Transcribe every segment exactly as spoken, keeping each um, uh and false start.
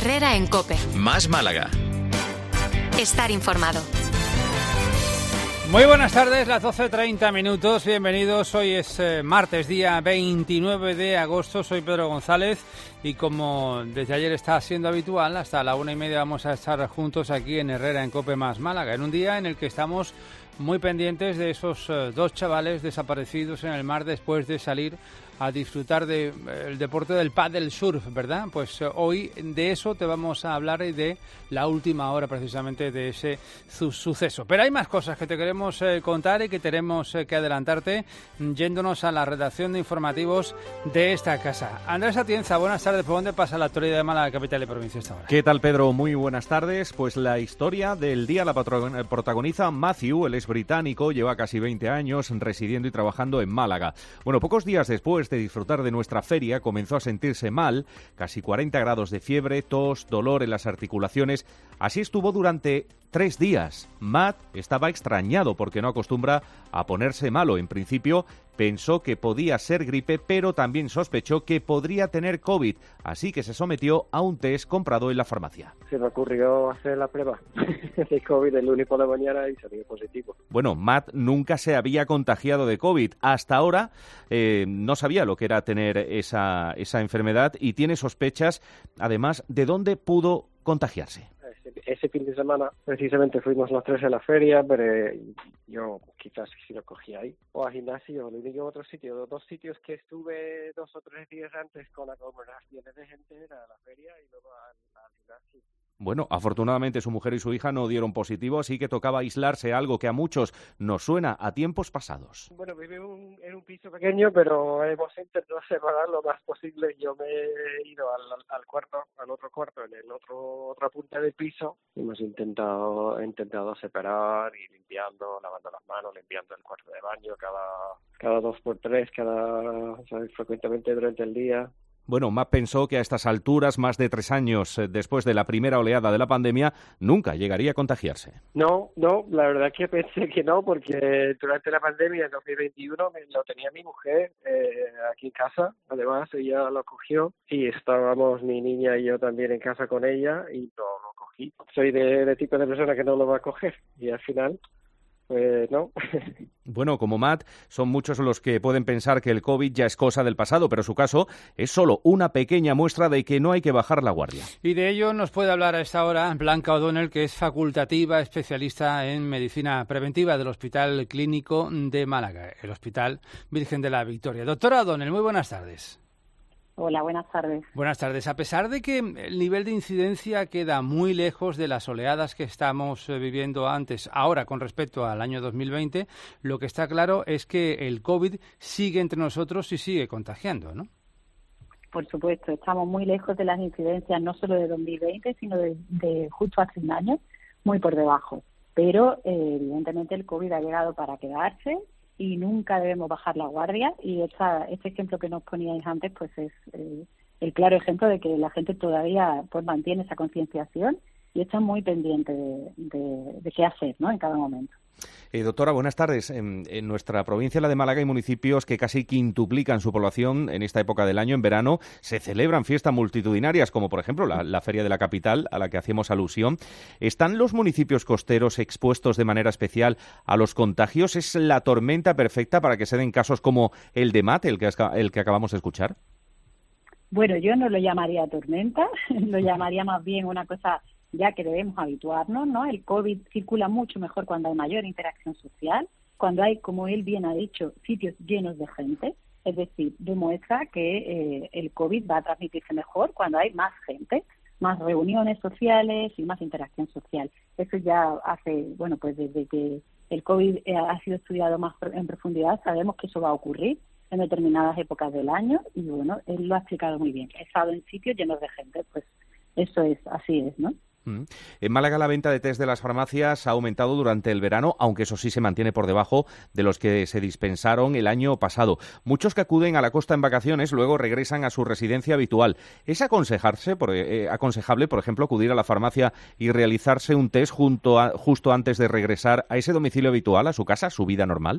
Herrera en COPE. Más Málaga. Estar informado. Muy buenas tardes, las doce treinta minutos, bienvenidos. Hoy es eh, martes, día veintinueve de agosto, soy Pedro González y como desde ayer está siendo habitual, hasta la una y media vamos a estar juntos aquí en Herrera en COPE Más Málaga, en un día en el que estamos muy pendientes de esos eh, dos chavales desaparecidos en el mar después de salir a disfrutar del de, deporte del paddle surf, ¿verdad? Pues eh, hoy de eso te vamos a hablar y de la última hora precisamente de ese su suceso. Pero hay más cosas que te queremos eh, contar y que tenemos eh, que adelantarte yéndonos a la redacción de informativos de esta casa. Andrés Atienza, buenas tardes. ¿Por dónde pasa la actualidad de Málaga, capital y provincia esta hora? ¿Qué tal, Pedro? Muy buenas tardes. Pues la historia del día la protagoniza Matthew, él es británico, lleva casi veinte años residiendo y trabajando en Málaga. Bueno, pocos días después de disfrutar de nuestra feria, comenzó a sentirse mal, casi cuarenta grados de fiebre, tos, dolor en las articulaciones. Así estuvo durante tres días. Matt estaba extrañado porque no acostumbra a ponerse malo. En principio pensó que podía ser gripe, pero también sospechó que podría tener COVID, así que se sometió a un test comprado en la farmacia. Se me ocurrió hacer la prueba de COVID el lunes por la mañana y salió positivo. Bueno, Matt nunca se había contagiado de COVID. Hasta ahora eh, no sabía lo que era tener esa, esa enfermedad y tiene sospechas, además, de dónde pudo contagiarse. Ese fin de semana precisamente fuimos los tres a la feria, pero yo quizás si lo cogí ahí, o al gimnasio, el único otro sitio, los dos sitios que estuve dos o tres días antes con aglomeraciones de gente era la feria y luego al, al gimnasio. Bueno, afortunadamente su mujer y su hija no dieron positivo, así que tocaba aislarse, algo que a muchos nos suena a tiempos pasados. Bueno, vive un, en un piso pequeño, pero hemos intentado separar lo más posible. Yo me he ido al, al cuarto, al otro cuarto, en el otro otra punta del piso. Hemos intentado intentado separar y limpiando, lavando las manos, limpiando el cuarto de baño cada cada dos por tres, cada ¿sabes? frecuentemente durante el día. Bueno, Matt pensó que a estas alturas, más de tres años después de la primera oleada de la pandemia, nunca llegaría a contagiarse. No, no, la verdad que pensé que no, porque durante la pandemia en dos mil veintiuno me lo tenía mi mujer eh, aquí en casa, además ella lo cogió y estábamos mi niña y yo también en casa con ella y no lo cogí. Soy de, de tipo de persona que no lo va a coger y al final... Pues no. Bueno, como Matt, son muchos los que pueden pensar que el COVID ya es cosa del pasado, pero su caso es solo una pequeña muestra de que no hay que bajar la guardia. Y de ello nos puede hablar a esta hora Blanca O'Donnell, que es facultativa especialista en medicina preventiva del Hospital Clínico de Málaga, el Hospital Virgen de la Victoria. Doctora O'Donnell, muy buenas tardes. Hola, buenas tardes. Buenas tardes. A pesar de que el nivel de incidencia queda muy lejos de las oleadas que estamos viviendo antes, ahora con respecto al año dos mil veinte, lo que está claro es que el COVID sigue entre nosotros y sigue contagiando, ¿no? Por supuesto, estamos muy lejos de las incidencias no solo de dos mil veinte, sino de, de justo hace un año, muy por debajo. Pero eh, evidentemente el COVID ha llegado para quedarse y nunca debemos bajar la guardia, y esta, este ejemplo que nos poníais antes pues es eh, el claro ejemplo de que la gente todavía pues mantiene esa concienciación y está muy pendiente de, de, de qué hacer, ¿no?, en cada momento. Eh, doctora, buenas tardes. En, en nuestra provincia, la de Málaga, hay municipios que casi quintuplican su población en esta época del año. En verano se celebran fiestas multitudinarias, como por ejemplo la, la Feria de la Capital, a la que hacíamos alusión. ¿Están los municipios costeros expuestos de manera especial a los contagios? ¿Es la tormenta perfecta para que se den casos como el de Matt, el que, el que acabamos de escuchar? Bueno, yo no lo llamaría tormenta, lo llamaría más bien una cosa ya que debemos habituarnos, ¿no? El COVID circula mucho mejor cuando hay mayor interacción social, cuando hay, como él bien ha dicho, sitios llenos de gente, es decir, demuestra que eh, el COVID va a transmitirse mejor cuando hay más gente, más reuniones sociales y más interacción social. Eso ya hace, bueno, pues desde que el COVID ha sido estudiado más en profundidad, sabemos que eso va a ocurrir en determinadas épocas del año y, bueno, él lo ha explicado muy bien. He estado en sitios llenos de gente, pues eso es, así es, ¿no? En Málaga la venta de test de las farmacias ha aumentado durante el verano, aunque eso sí se mantiene por debajo de los que se dispensaron el año pasado. Muchos que acuden a la costa en vacaciones luego regresan a su residencia habitual. ¿Es aconsejarse, por, eh, aconsejable, por ejemplo, acudir a la farmacia y realizarse un test junto a, justo antes de regresar a ese domicilio habitual, a su casa, a su vida normal?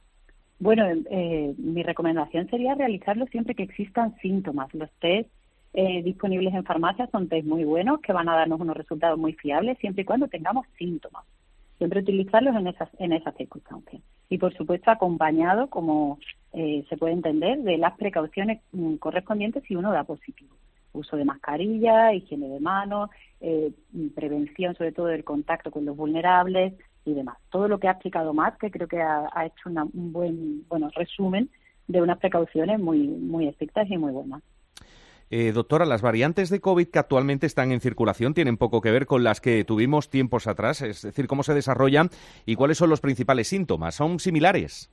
Bueno, eh, mi recomendación sería realizarlo siempre que existan síntomas. Los test eh, disponibles en farmacias son test muy buenos que van a darnos unos resultados muy fiables siempre y cuando tengamos síntomas. Siempre utilizarlos en esas en esas circunstancias. Y, por supuesto, acompañado, como eh, se puede entender, de las precauciones mm, correspondientes si uno da positivo. Uso de mascarilla, higiene de manos, eh, prevención sobre todo del contacto con los vulnerables y demás. Todo lo que ha explicado Matt, que creo que ha, ha hecho una, un buen bueno resumen de unas precauciones muy, muy estrictas y muy buenas. Eh, doctora, las variantes de COVID que actualmente están en circulación tienen poco que ver con las que tuvimos tiempos atrás, es decir, cómo se desarrollan y cuáles son los principales síntomas. ¿Son similares?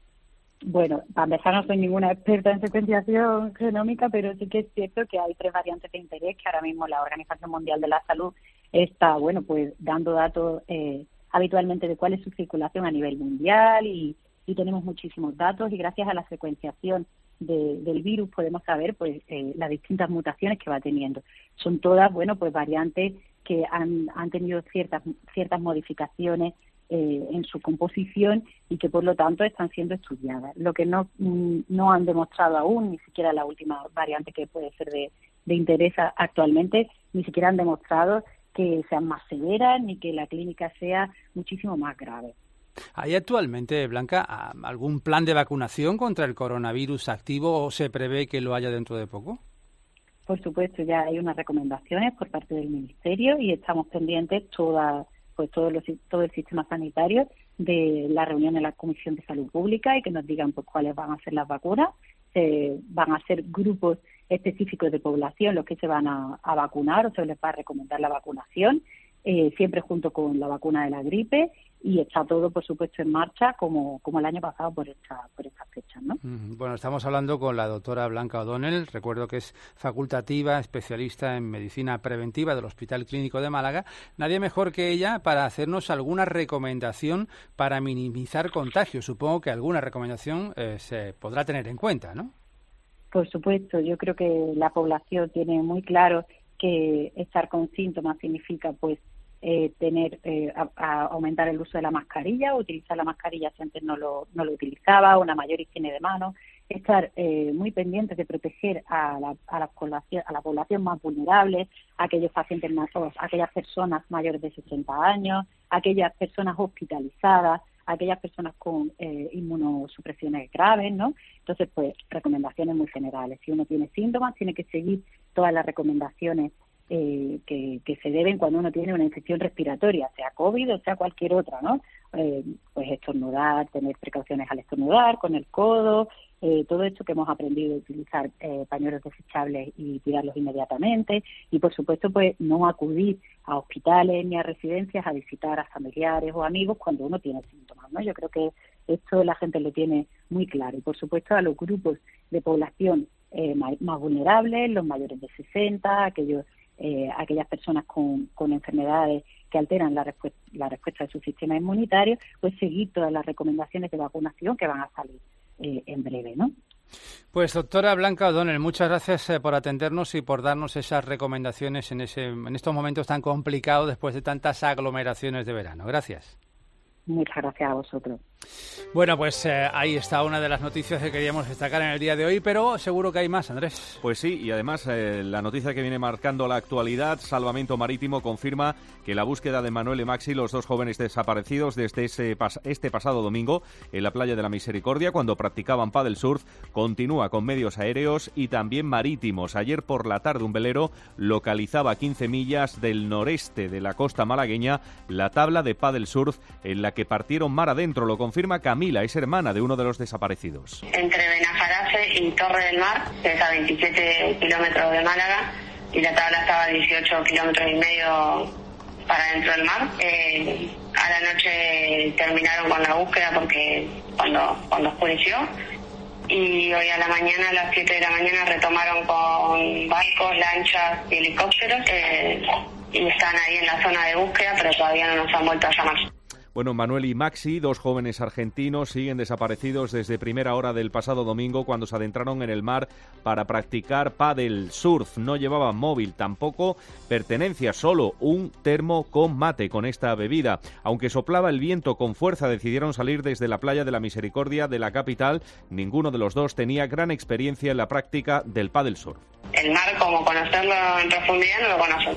Bueno, para empezar, no soy ninguna experta en secuenciación genómica, pero sí que es cierto que hay tres variantes de interés que ahora mismo la Organización Mundial de la Salud está, bueno, pues dando datos eh, habitualmente de cuál es su circulación a nivel mundial y, y tenemos muchísimos datos y gracias a la secuenciación De, del virus podemos saber pues eh, las distintas mutaciones que va teniendo. Son todas, bueno, pues variantes que han, han tenido ciertas ciertas modificaciones eh, en su composición y que por lo tanto están siendo estudiadas. Lo que no no han demostrado aún, ni siquiera la última variante que puede ser de, de interés actualmente, ni siquiera han demostrado que sean más severas ni que la clínica sea muchísimo más grave. ¿Hay actualmente, Blanca, algún plan de vacunación contra el coronavirus activo o se prevé que lo haya dentro de poco? Por supuesto, ya hay unas recomendaciones por parte del Ministerio y estamos pendientes toda, pues todo, los, todo el sistema sanitario de la reunión de la Comisión de Salud Pública y que nos digan pues cuáles van a ser las vacunas. Se van a ser grupos específicos de población los que se van a, a vacunar o se les va a recomendar la vacunación, eh, siempre junto con la vacuna de la gripe. Y está todo, por supuesto, en marcha como, como el año pasado por esta, por estas fechas, ¿no? Bueno, estamos hablando con la doctora Blanca O'Donnell. Recuerdo que es facultativa, especialista en medicina preventiva del Hospital Clínico de Málaga. Nadie mejor que ella para hacernos alguna recomendación para minimizar contagios. Supongo que alguna recomendación eh, se podrá tener en cuenta, ¿no? Por supuesto. Yo creo que la población tiene muy claro que estar con síntomas significa, pues, Eh, tener eh, a, a aumentar el uso de la mascarilla, utilizar la mascarilla si antes no lo, no lo utilizaba, una mayor higiene de manos, estar eh, muy pendientes de proteger a la, a, la población, a la población más vulnerable, a aquellos pacientes más, a aquellas personas mayores de sesenta años, a aquellas personas hospitalizadas, a aquellas personas con eh, inmunosupresiones graves, ¿no? Entonces, pues, recomendaciones muy generales. Si uno tiene síntomas, tiene que seguir todas las recomendaciones Eh, que, que se deben cuando uno tiene una infección respiratoria, sea COVID o sea cualquier otra, ¿no? Eh, pues estornudar, tener precauciones al estornudar, con el codo, eh, todo esto que hemos aprendido a utilizar eh, pañuelos desechables y tirarlos inmediatamente y, por supuesto, pues no acudir a hospitales ni a residencias a visitar a familiares o amigos cuando uno tiene síntomas, ¿no? Yo creo que esto la gente lo tiene muy claro y, por supuesto, a los grupos de población eh, más, más vulnerables, los mayores de sesenta, aquellos Eh, aquellas personas con, con enfermedades que alteran la respuesta, la respuesta de su sistema inmunitario, pues seguir todas las recomendaciones de vacunación que van a salir eh, en breve, ¿no? Pues doctora Blanca O'Donnell, muchas gracias eh, por atendernos y por darnos esas recomendaciones en, ese, en estos momentos tan complicados después de tantas aglomeraciones de verano. Gracias. Muchas gracias a vosotros. Bueno, pues eh, ahí está una de las noticias que queríamos destacar en el día de hoy, pero seguro que hay más, Andrés. Pues sí, y además eh, la noticia que viene marcando la actualidad, Salvamento Marítimo confirma que la búsqueda de Manuel y Maxi, los dos jóvenes desaparecidos desde ese pas- este pasado domingo en la playa de la Misericordia, cuando practicaban paddle surf, continúa con medios aéreos y también marítimos. Ayer por la tarde un velero localizaba a quince millas del noreste de la costa malagueña la tabla de paddle surf en la que partieron mar adentro. Lo confirma Camila, es hermana de uno de los desaparecidos. Entre Benafarace y Torre del Mar, que es a veintisiete kilómetros de Málaga, y la tabla estaba a dieciocho kilómetros y medio para dentro del mar. Eh, a la noche terminaron con la búsqueda porque cuando, cuando oscureció, y hoy a la mañana, a las siete de la mañana, retomaron con barcos, lanchas y helicópteros, eh, y están ahí en la zona de búsqueda, pero todavía no nos han vuelto a llamar. Bueno, Manuel y Maxi, dos jóvenes argentinos, siguen desaparecidos desde primera hora del pasado domingo cuando se adentraron en el mar para practicar pádel surf. No llevaban móvil, tampoco pertenencia, solo un termo con mate con esta bebida. Aunque soplaba el viento con fuerza, decidieron salir desde la playa de la Misericordia de la capital. Ninguno de los dos tenía gran experiencia en la práctica del pádel surf. El mar, como conocerlo en profundidad, no lo conocen.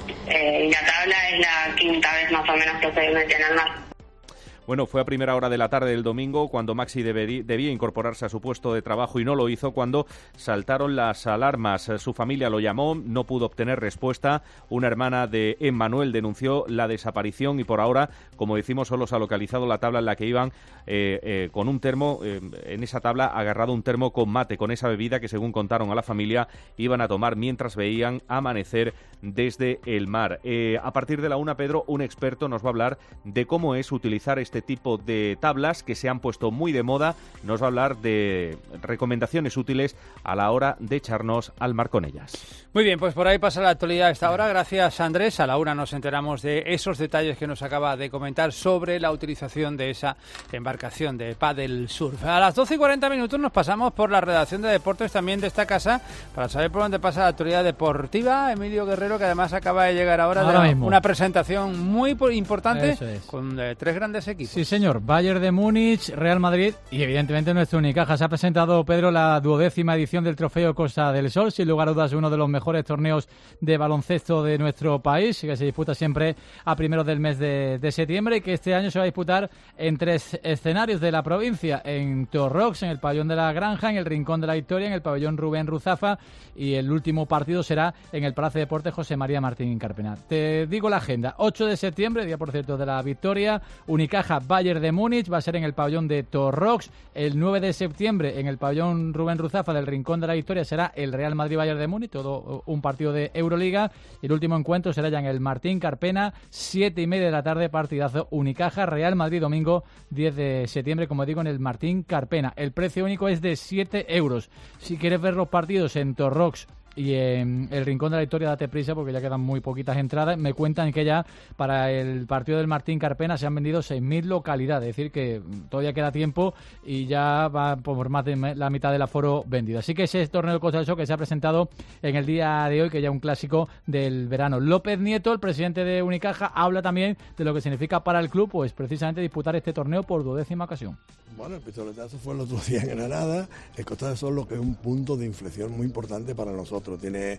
Eh, y la tabla es la quinta vez más o menos que se mete en el mar. Bueno, fue a primera hora de la tarde del domingo cuando Maxi debería, debía incorporarse a su puesto de trabajo y no lo hizo cuando saltaron las alarmas. Su familia lo llamó, no pudo obtener respuesta. Una hermana de Emmanuel denunció la desaparición y por ahora, como decimos, solo se ha localizado la tabla en la que iban eh, eh, con un termo, eh, en esa tabla agarrado un termo con mate, con esa bebida que según contaron a la familia iban a tomar mientras veían amanecer desde el mar. Eh, a partir de la una, Pedro, un experto nos va a hablar de cómo es utilizar este tipo de tablas que se han puesto muy de moda. Nos va a hablar de recomendaciones útiles a la hora de echarnos al mar con ellas. Muy bien, pues por ahí pasa la actualidad a esta hora. Gracias, Andrés. A la una nos enteramos de esos detalles que nos acaba de comentar sobre la utilización de esa embarcación de paddle surf. A las doce y cuarenta minutos nos pasamos por la redacción de deportes también de esta casa para saber por dónde pasa la actualidad deportiva. Emilio Guerrero, que además acaba de llegar ahora, ahora de mismo. Una presentación muy importante es. con eh, tres grandes equipos. Sí, señor. Bayern de Múnich, Real Madrid y evidentemente nuestro Unicaja. Se ha presentado, Pedro, la duodécima edición del Trofeo Costa del Sol, sin lugar a dudas uno de los mejores torneos de baloncesto de nuestro país, que se disputa siempre a primeros del mes de, de septiembre y que este año se va a disputar en tres escenarios de la provincia, en Torrox, en el pabellón de la Granja, en el Rincón de la Victoria, en el pabellón Rubén Ruzafa y el último partido será en el Palacio de Deportes José María Martín Carpena. Te digo la agenda: ocho de septiembre, día por cierto de la victoria, Unicaja Bayern de Múnich, va a ser en el pabellón de Torrox. El nueve de septiembre en el pabellón Rubén Ruzafa del Rincón de la Victoria será el Real Madrid Bayern de Múnich, todo un partido de Euroliga, y el último encuentro será ya en el Martín Carpena, siete y media de la tarde, partidazo Unicaja Real Madrid, domingo diez de septiembre, como digo, en el Martín Carpena. El precio único es de siete euros. Si quieres ver los partidos en Torrox y en el Rincón de la Victoria, date prisa porque ya quedan muy poquitas entradas. Me cuentan que ya para el partido del Martín Carpena se han vendido seis mil localidades, es decir que todavía queda tiempo y ya va por más de la mitad del aforo vendido. Así que ese es torneo de Costa del Sol que se ha presentado en el día de hoy, que ya es un clásico del verano. López Nieto, el presidente de Unicaja, habla también de lo que significa para el club pues precisamente disputar este torneo por duodécima ocasión. Bueno, el pistoletazo fue el otro día en Granada. El Costa del Sol, lo que es un punto de inflexión muy importante para nosotros. Tiene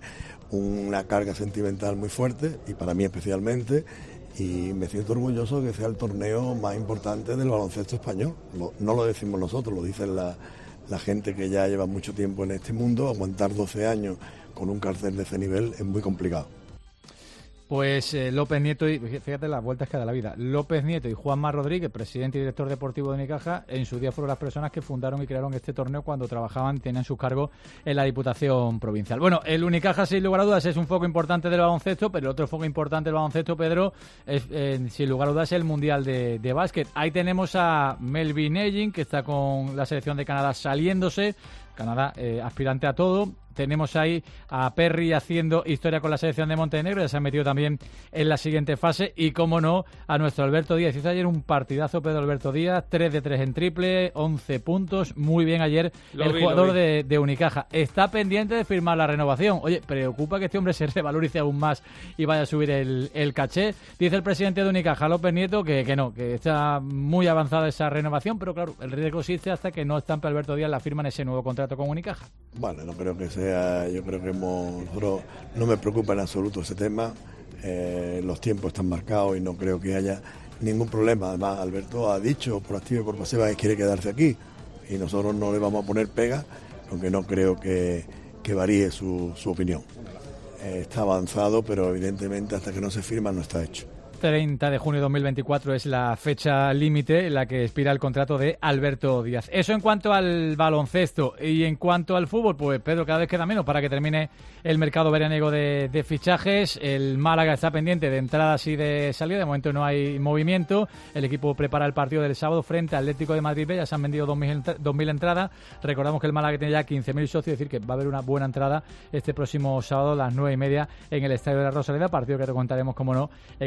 una carga sentimental muy fuerte y para mí especialmente, y me siento orgulloso de que sea el torneo más importante del baloncesto español. No lo decimos nosotros, lo dicen la, la gente que ya lleva mucho tiempo en este mundo. Aguantar doce años con un cartel de ese nivel es muy complicado. Pues eh, López Nieto, y fíjate las vueltas que da la vida, López Nieto y Juanma Rodríguez, presidente y director deportivo de Unicaja, en su día fueron las personas que fundaron y crearon este torneo cuando trabajaban, tenían sus cargos en la Diputación Provincial. Bueno, el Unicaja, sin lugar a dudas, es un foco importante del baloncesto, pero el otro foco importante del baloncesto, Pedro, es eh, sin lugar a dudas el Mundial de, de Básquet. Ahí tenemos a Melvin Egin, que está con la selección de Canadá saliéndose, Canadá eh, aspirante a todo. Tenemos ahí a Perry haciendo historia con la selección de Montenegro, ya se ha metido también en la siguiente fase, y cómo no, a nuestro Alberto Díaz. Hizo ayer un partidazo Pedro Alberto Díaz, tres de tres en triple, once puntos, muy bien ayer lo el vi, jugador de, de Unicaja. Está pendiente de firmar la renovación. Oye, preocupa que este hombre se revalorice aún más y vaya a subir el, el caché. Dice el presidente de Unicaja, López Nieto, que, que no, que está muy avanzada esa renovación, pero claro, el riesgo existe hasta que no estampe Alberto Díaz la firma en ese nuevo contrato con Unicaja. Bueno, no creo que sea yo creo que hemos, nosotros, no me preocupa en absoluto ese tema, eh, los tiempos están marcados y no creo que haya ningún problema. Además, Alberto ha dicho por activa y por pasiva que quiere quedarse aquí y nosotros no le vamos a poner pega, aunque no creo que, que varíe su, su opinión. Eh, está avanzado, pero evidentemente hasta que no se firma no está hecho. treinta de junio de dos mil veinticuatro es la fecha límite en la que expira el contrato de Alberto Díaz. Eso en cuanto al baloncesto. Y en cuanto al fútbol, pues Pedro, cada vez queda menos para que termine el mercado veraniego de, de fichajes. El Málaga está pendiente de entradas y de salida. De momento no hay movimiento. El equipo prepara el partido del sábado frente al Atlético de Madrid B. Ya se han vendido dos mil entradas. Recordamos que el Málaga tiene ya quince mil socios, es decir, que va a haber una buena entrada este próximo sábado a las nueve y media en el Estadio de la Rosaleda. Partido que te contaremos, como no, en el tiempo de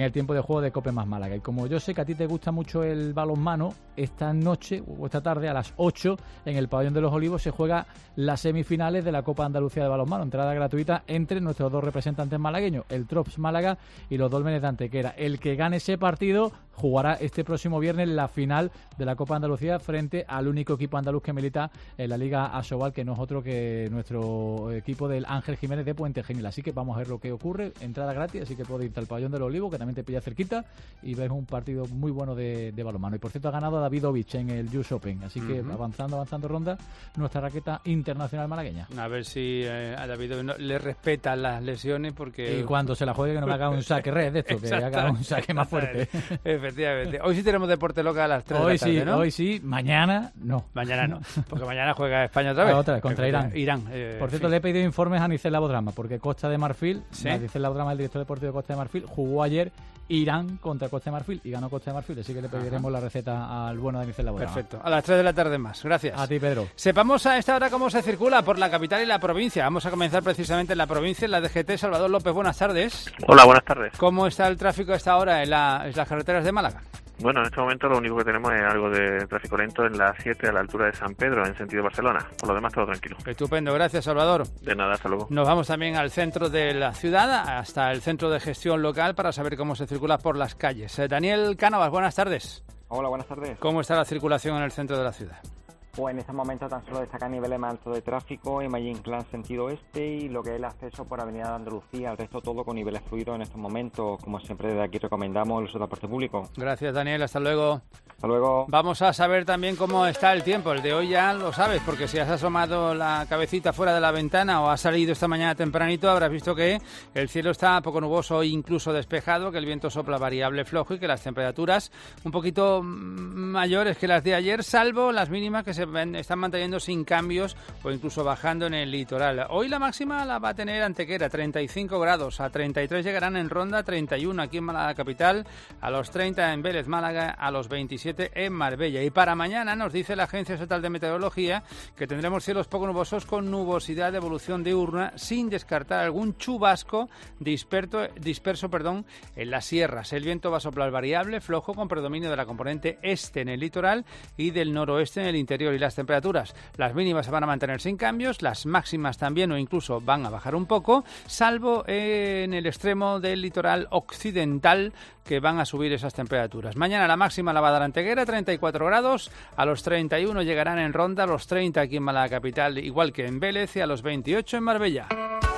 juego de Cope Más Málaga. Y como yo sé que a ti te gusta mucho el balonmano, esta noche o esta tarde a las ocho en el Pabellón de los Olivos se juega las semifinales de la Copa Andalucía de Balonmano. Entrada gratuita entre nuestros dos representantes malagueños, el Trops Málaga y los Dólmenes de Antequera. El que gane ese partido jugará este próximo viernes la final de la Copa Andalucía frente al único equipo andaluz que milita en la Liga Asobal, que no es otro que nuestro equipo del Ángel Jiménez de Puente Genil. Así que vamos a ver lo que ocurre. Entrada gratis, así que puedes irte al Pabellón de los Olivos, que también te pilla cerquita, y ves un partido muy bueno de, de balonmano. Y por cierto, ha ganado a Davidovich en el U S Open, así que uh-huh. avanzando, avanzando ronda, nuestra raqueta internacional malagueña. A ver si eh, a Davidovich no, le respetan las lesiones, porque... Y cuando se la juegue que no me haga un saque red de esto, que haga un saque más fuerte. Efectivamente. Hoy sí tenemos Deporte Loca a las tres hoy de la tarde, sí, ¿no? Hoy sí, mañana no. Mañana no, porque mañana juega España otra vez. Ah, otra vez, contra Irán. Irán. Eh, Por cierto, le he pedido informes a Nicel Labodrama, porque Costa de Marfil, ¿sí? Nicel Labodrama, el director deportivo de Costa de Marfil, jugó ayer Irán contra Costa de Marfil y ganó Costa de Marfil, así que le pediremos Ajá. la receta al bueno de Nicel Labodrama. Perfecto. A las tres de la tarde más. Gracias. A ti, Pedro. Sepamos a esta hora cómo se circula por la capital y la provincia. Vamos a comenzar precisamente en la provincia, en la D G T. Salvador López, buenas tardes. Hola, buenas tardes. ¿Cómo está el tráfico a esta hora en, la, en las carreteras de Málaga? Bueno, en este momento lo único que tenemos es algo de tráfico lento en la siete a la altura de San Pedro, en sentido Barcelona. Por lo demás, todo tranquilo. Estupendo, gracias, Salvador. De nada, hasta luego. Nos vamos también al centro de la ciudad, hasta el centro de gestión local, para saber cómo se circula por las calles. Eh, Daniel Cánovas, buenas tardes. Hola, buenas tardes. ¿Cómo está la circulación en el centro de la ciudad? Pues en estos momentos tan solo destaca niveles más altos de tráfico en Marín Clan sentido oeste y lo que es el acceso por Avenida de Andalucía, el resto todo con niveles fluidos en estos momentos. Como siempre, desde aquí recomendamos el uso de transporte público. Gracias, Daniel, hasta luego. Hasta luego. Vamos a saber también cómo está el tiempo. El de hoy ya lo sabes, porque si has asomado la cabecita fuera de la ventana o has salido esta mañana tempranito, habrás visto que el cielo está poco nuboso e incluso despejado, que el viento sopla variable flojo y que las temperaturas un poquito mayores que las de ayer, salvo las mínimas que se ven, están manteniendo sin cambios o incluso bajando en el litoral. Hoy la máxima la va a tener Antequera, treinta y cinco grados, a treinta y tres llegarán en Ronda, treinta y uno aquí en Málaga capital, a los treinta en Vélez Málaga, a los veintisiete en Marbella. Y para mañana nos dice la Agencia Estatal de Meteorología que tendremos cielos poco nubosos con nubosidad de evolución diurna, sin descartar algún chubasco disperso, disperso perdón, en las sierras. El viento va a soplar variable, flojo, con predominio de la componente este en el litoral y del noroeste en el interior. Y las temperaturas, las mínimas se van a mantener sin cambios, las máximas también o incluso van a bajar un poco, salvo en el extremo del litoral occidental, que van a subir esas temperaturas. Mañana la máxima la va a dar Antequera, treinta y cuatro grados, a los treinta y uno llegarán en Ronda, a los treinta aquí en Málaga capital, igual que en Vélez, y a los veintiocho en Marbella.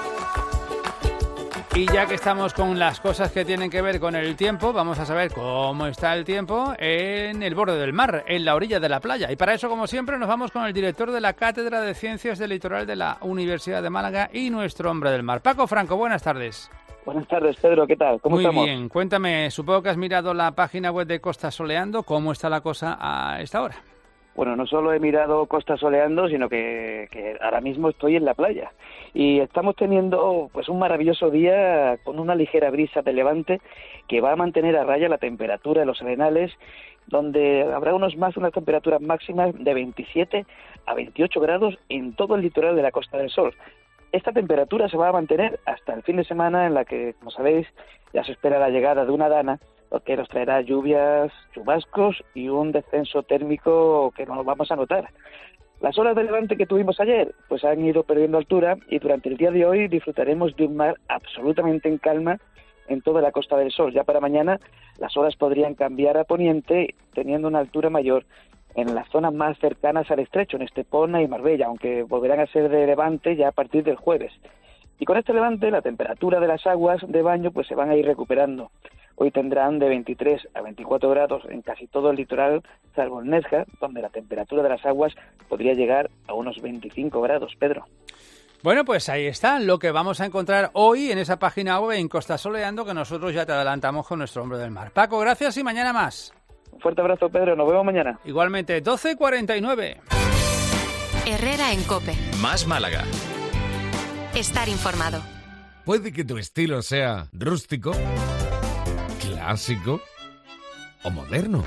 Y ya que estamos con las cosas que tienen que ver con el tiempo, vamos a saber cómo está el tiempo en el borde del mar, en la orilla de la playa. Y para eso, como siempre, nos vamos con el director de la Cátedra de Ciencias del Litoral de la Universidad de Málaga y nuestro hombre del mar. Paco Franco, buenas tardes. Buenas tardes, Pedro, ¿qué tal? ¿Cómo Muy estamos? Muy bien, cuéntame, supongo que has mirado la página web de Costa Soleando, ¿cómo está la cosa a esta hora? Bueno, no solo he mirado Costa Soleando, sino que, que ahora mismo estoy en la playa. Y estamos teniendo pues un maravilloso día con una ligera brisa de levante que va a mantener a raya la temperatura de los arenales, donde habrá unos más unas temperaturas máximas de veintisiete a veintiocho grados en todo el litoral de la Costa del Sol. Esta temperatura se va a mantener hasta el fin de semana, en la que, como sabéis, ya se espera la llegada de una dana, lo que nos traerá lluvias, chubascos y un descenso térmico que no lo vamos a notar. Las olas de levante que tuvimos ayer pues han ido perdiendo altura y durante el día de hoy disfrutaremos de un mar absolutamente en calma en toda la Costa del Sol. Ya para mañana las olas podrían cambiar a poniente, teniendo una altura mayor en las zonas más cercanas al estrecho, en Estepona y Marbella, aunque volverán a ser de levante ya a partir del jueves. Y con este levante la temperatura de las aguas de baño pues se van a ir recuperando. Hoy tendrán de veintitrés a veinticuatro grados en casi todo el litoral, salvo en Nesja, donde la temperatura de las aguas podría llegar a unos veinticinco grados, Pedro. Bueno, pues ahí está lo que vamos a encontrar hoy en esa página web en Costa Soleando, que nosotros ya te adelantamos con nuestro hombre del mar. Paco, gracias y mañana más. Un fuerte abrazo, Pedro. Nos vemos mañana. Igualmente, doce cuarenta y nueve. Herrera en COPE. Más Málaga. Estar informado. Puede que tu estilo sea rústico, clásico o moderno.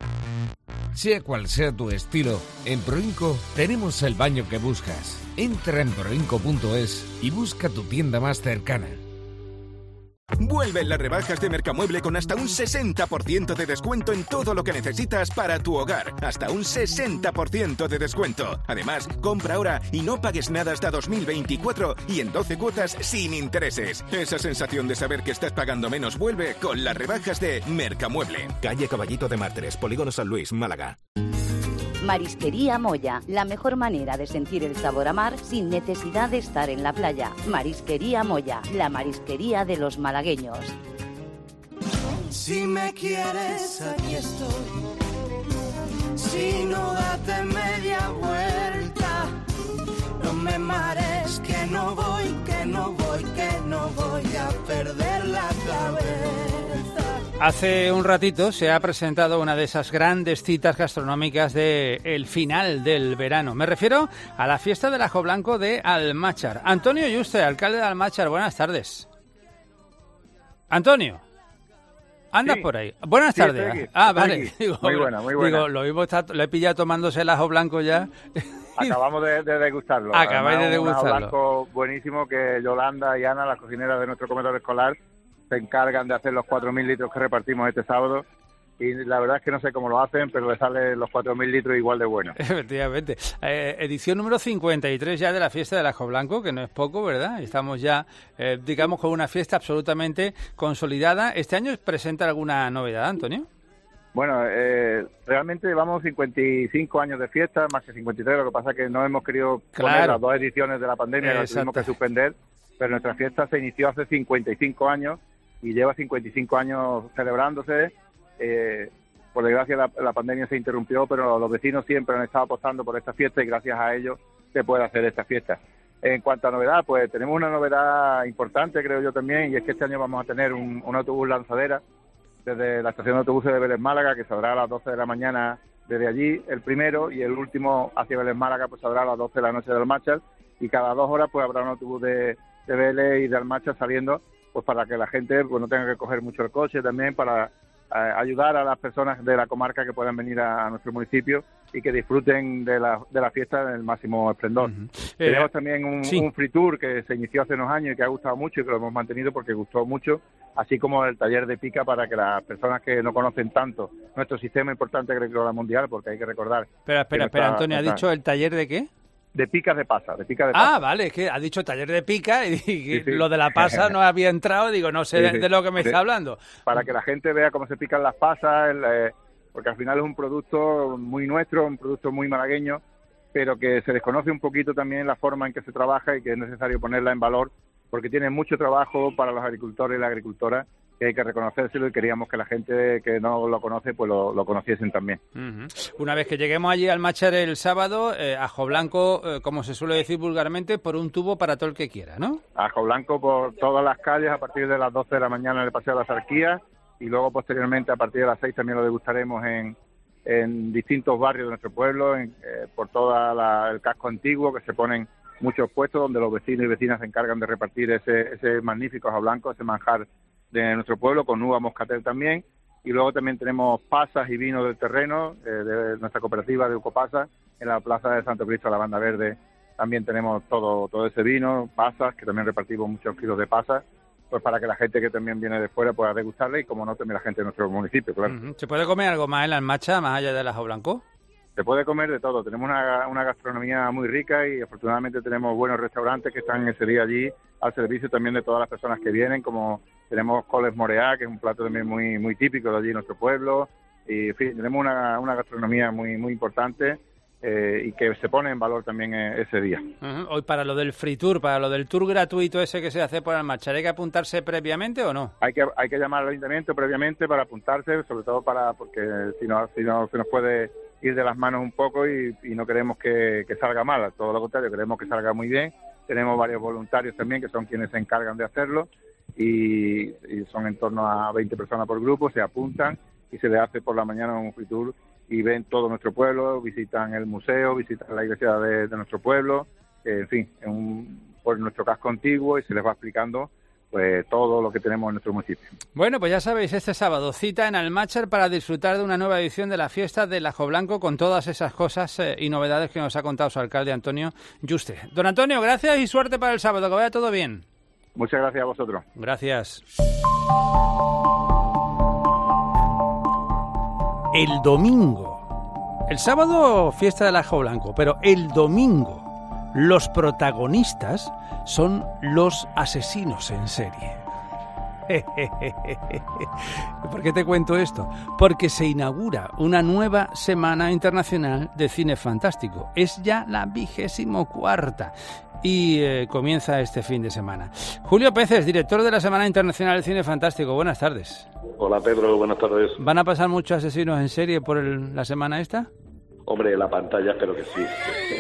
Sea cual sea tu estilo, en Proinco tenemos el baño que buscas. Entra en proinco punto es y busca tu tienda más cercana. Vuelven las rebajas de Mercamueble con hasta un sesenta por ciento de descuento en todo lo que necesitas para tu hogar. Hasta un sesenta por ciento de descuento. Además, compra ahora y no pagues nada hasta dos mil veinticuatro y en doce cuotas sin intereses. Esa sensación de saber que estás pagando menos vuelve con las rebajas de Mercamueble. Calle Caballito de Mártires, Polígono San Luis, Málaga. Marisquería Moya, la mejor manera de sentir el sabor a mar sin necesidad de estar en la playa. Marisquería Moya, la marisquería de los malagueños. Si me quieres, aquí estoy. Si no, date media vuelta. No me mares, que no voy, que no voy, que no voy a perder la cabeza. Hace un ratito se ha presentado una de esas grandes citas gastronómicas del final del verano. Me refiero a la fiesta del ajo blanco de Almáchar. Antonio Yuste, alcalde de Almáchar, buenas tardes. Antonio, andas sí. por ahí. Buenas sí, tardes. Aquí, ah, vale. Digo, muy buena, muy buena. Digo, lo mismo está, lo he pillado tomándose el ajo blanco ya. Acabamos de, de degustarlo. Acabáis Además, de degustarlo. Un ajo blanco buenísimo que Yolanda y Ana, las cocineras de nuestro comedor escolar, se encargan de hacer los cuatro mil litros que repartimos este sábado y la verdad es que no sé cómo lo hacen, pero le salen los cuatro mil litros igual de buenos. Efectivamente. Eh, edición número cincuenta y tres ya de la fiesta del ajo blanco, que no es poco, ¿verdad? Estamos ya, eh, digamos, con una fiesta absolutamente consolidada. ¿Este año presenta alguna novedad, Antonio? Bueno, eh, realmente llevamos cincuenta y cinco años de fiesta, más que cincuenta y tres, lo que pasa es que no hemos querido claro. poner las dos ediciones de la pandemia, las tuvimos que suspender, pero nuestra fiesta se inició hace cincuenta y cinco años y lleva cincuenta y cinco años celebrándose. Eh, por desgracia la, la pandemia se interrumpió, pero los vecinos siempre han estado apostando por esta fiesta y gracias a ellos se puede hacer esta fiesta. En cuanto a novedad, pues tenemos una novedad importante, creo yo también, y es que este año vamos a tener un, un autobús lanzadera desde la estación de autobuses de Vélez Málaga, que saldrá a las doce de la mañana desde allí, el primero, y el último hacia Vélez Málaga pues saldrá a las doce de la noche de Almáchar, y cada dos horas pues habrá un autobús de, de Vélez y de Almáchar saliendo, pues para que la gente pues no tenga que coger mucho el coche, también para a ayudar a las personas de la comarca que puedan venir a, a nuestro municipio y que disfruten de la, de la fiesta en el máximo esplendor. Uh-huh. Tenemos eh, también un, sí. un free tour que se inició hace unos años y que ha gustado mucho y que lo hemos mantenido porque gustó mucho, así como el taller de pica para que las personas que no conocen tanto nuestro sistema importante agrícola mundial, porque hay que recordar... Espera, espera, espera, está, Antonio, ¿ha dicho el taller de qué? De picas de pasa, de pica de pasa. Ah, vale, es que ha dicho taller de pica y, y sí, sí. lo de la pasa no había entrado, digo, no sé sí, sí. de, de lo que me sí. está hablando. Para que la gente vea cómo se pican las pasas, el, eh, porque al final es un producto muy nuestro, un producto muy malagueño, pero que se desconoce un poquito también la forma en que se trabaja y que es necesario ponerla en valor, porque tiene mucho trabajo para los agricultores y las agricultoras, que hay que reconocérselo y queríamos que la gente que no lo conoce pues lo, lo conociesen también. Uh-huh. Una vez que lleguemos allí al Almáchar el sábado, eh, ajo blanco, eh, como se suele decir vulgarmente, por un tubo para todo el que quiera, ¿no? Ajo blanco por todas las calles a partir de las doce de la mañana en el Paseo de las Arquías y luego posteriormente a partir de las seis también lo degustaremos en, en distintos barrios de nuestro pueblo, en, eh, por todo el casco antiguo, que se ponen muchos puestos donde los vecinos y vecinas se encargan de repartir ese, ese magnífico ajo blanco, ese manjar de nuestro pueblo, con uva moscatel también, y luego también tenemos pasas y vinos del terreno, eh, de nuestra cooperativa de Ucopasa, en la plaza de Santo Cristo, la Banda Verde, también tenemos todo todo ese vino, pasas, que también repartimos muchos kilos de pasas, pues para que la gente que también viene de fuera pueda degustarle, y como no, también la gente de nuestro municipio, claro. Uh-huh. ¿Se puede comer algo más en la Almáchar, más allá del ajo blanco? Se puede comer de todo, tenemos una, una gastronomía muy rica y afortunadamente tenemos buenos restaurantes que están ese día allí al servicio también de todas las personas que vienen, como tenemos coles moreá, que es un plato también muy muy típico de allí en nuestro pueblo, y en fin, tenemos una, una gastronomía muy muy importante eh, y que se pone en valor también eh, ese día. Uh-huh. Hoy para lo del free tour, para lo del tour gratuito ese que se hace por Almáchar, ¿hay que apuntarse previamente o no? Hay que hay que llamar al ayuntamiento previamente para apuntarse, sobre todo para porque si no, si no se nos puede ir de las manos un poco y, y no queremos que, que salga mal, todo lo contrario, queremos que salga muy bien. Tenemos varios voluntarios también que son quienes se encargan de hacerlo y, y son en torno a veinte personas por grupo, se apuntan y se les hace por la mañana un free tour y ven todo nuestro pueblo, visitan el museo, visitan la iglesia de, de nuestro pueblo, eh, en fin, en un, por nuestro casco antiguo y se les va explicando pues todo lo que tenemos en nuestro municipio. Bueno, pues ya sabéis, este sábado cita en Almáchar para disfrutar de una nueva edición de la fiesta del ajo blanco con todas esas cosas eh, y novedades que nos ha contado su alcalde Antonio Yuste. Don Antonio, gracias y suerte para el sábado, que vaya todo bien. Muchas gracias a vosotros. Gracias. El domingo. El sábado, fiesta del ajo blanco, pero el domingo los protagonistas son los asesinos en serie. ¿Por qué te cuento esto? Porque se inaugura una nueva Semana Internacional de Cine Fantástico. Es ya la vigésimo cuarta y eh, comienza este fin de semana. Julio Peces, director de la Semana Internacional de Cine Fantástico. Buenas tardes. Hola Pedro, buenas tardes. ¿Van a pasar muchos asesinos en serie por el, la semana esta? Hombre, la pantalla espero que sí.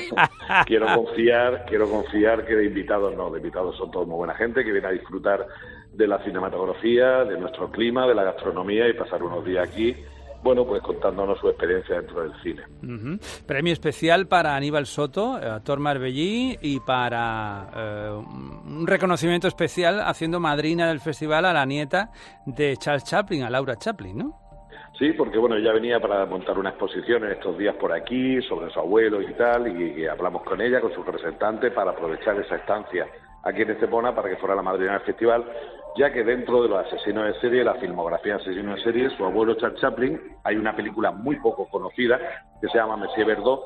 quiero confiar, quiero confiar que de invitados no, de invitados son todos muy buena gente que viene a disfrutar de la cinematografía, de nuestro clima, de la gastronomía y pasar unos días aquí, bueno, pues contándonos su experiencia dentro del cine. Uh-huh. Premio especial para Aníbal Soto, actor marbellí, y para eh, un reconocimiento especial haciendo madrina del festival a la nieta de Charles Chaplin, a Laura Chaplin, ¿no? Sí, porque bueno, ella venía para montar una exposición en estos días por aquí sobre su abuelo y tal, y, y hablamos con ella, con su representante, para aprovechar esa estancia aquí en Estepona para que fuera la madrina del festival, ya que dentro de los asesinos en serie, la filmografía de asesinos en serie, su abuelo Charles Chaplin, hay una película muy poco conocida que se llama Monsieur Verdot,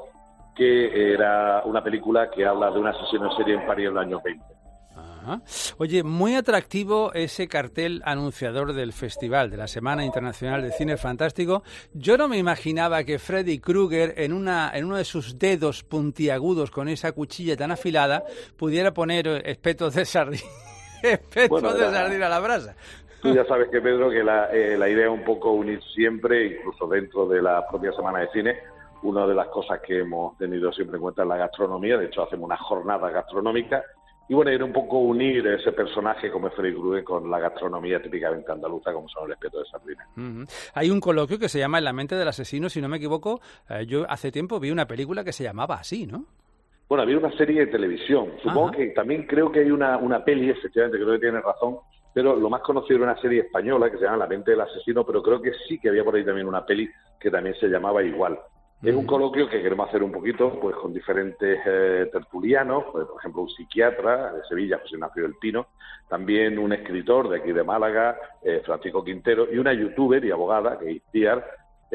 que era una película que habla de un asesino en serie en París en los años veinte. Ajá. Oye, muy atractivo ese cartel anunciador del festival, de la Semana Internacional de Cine Fantástico. Yo no me imaginaba que Freddy Krueger, en una en uno de sus dedos puntiagudos con esa cuchilla tan afilada, pudiera poner espetos de sardina, espetos bueno, de sardina a la brasa. Tú ya sabes que, Pedro, que la, eh, la idea es un poco unir siempre, incluso dentro de la propia Semana de Cine, una de las cosas que hemos tenido siempre en cuenta es la gastronomía. De hecho, hacemos una jornada gastronómica. Y bueno, era un poco unir ese personaje como es Freddy Krueger con la gastronomía típicamente andaluza, como son el espeto de sardina. Uh-huh. Hay un coloquio que se llama En la mente del asesino, si no me equivoco. Eh, yo hace tiempo vi una película que se llamaba así, ¿no? Bueno, había una serie de televisión. Supongo Ajá. que también creo que hay una, una peli, efectivamente, creo que tienes razón, pero lo más conocido era una serie española que se llama La mente del asesino, pero creo que sí que había por ahí también una peli que también se llamaba igual. Es un coloquio que queremos hacer un poquito pues con diferentes eh, tertulianos, pues, por ejemplo un psiquiatra de Sevilla, José Ignacio del Pino, también un escritor de aquí de Málaga, eh, Francisco Quintero, y una youtuber y abogada, que es Istiar,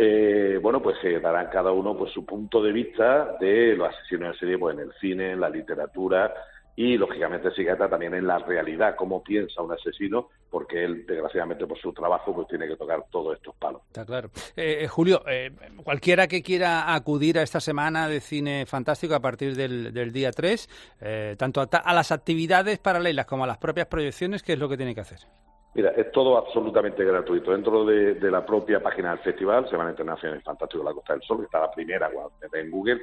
eh, bueno, pues eh, darán cada uno pues su punto de vista de los asesinos en serie pues, en el cine, en la literatura y, lógicamente, el psiquiatra también en la realidad, cómo piensa un asesino, porque él, desgraciadamente, por su trabajo, pues tiene que tocar todos estos palos. Está claro. Eh, Julio, eh, cualquiera que quiera acudir a esta semana de cine fantástico a partir del, del día tres, eh, tanto a, a las actividades paralelas como a las propias proyecciones, ¿qué es lo que tiene que hacer? Mira, es todo absolutamente gratuito. Dentro de, de la propia página del festival, Semana Internacional Fantástico de la Costa del Sol, que está la primera cuando te metes en Google,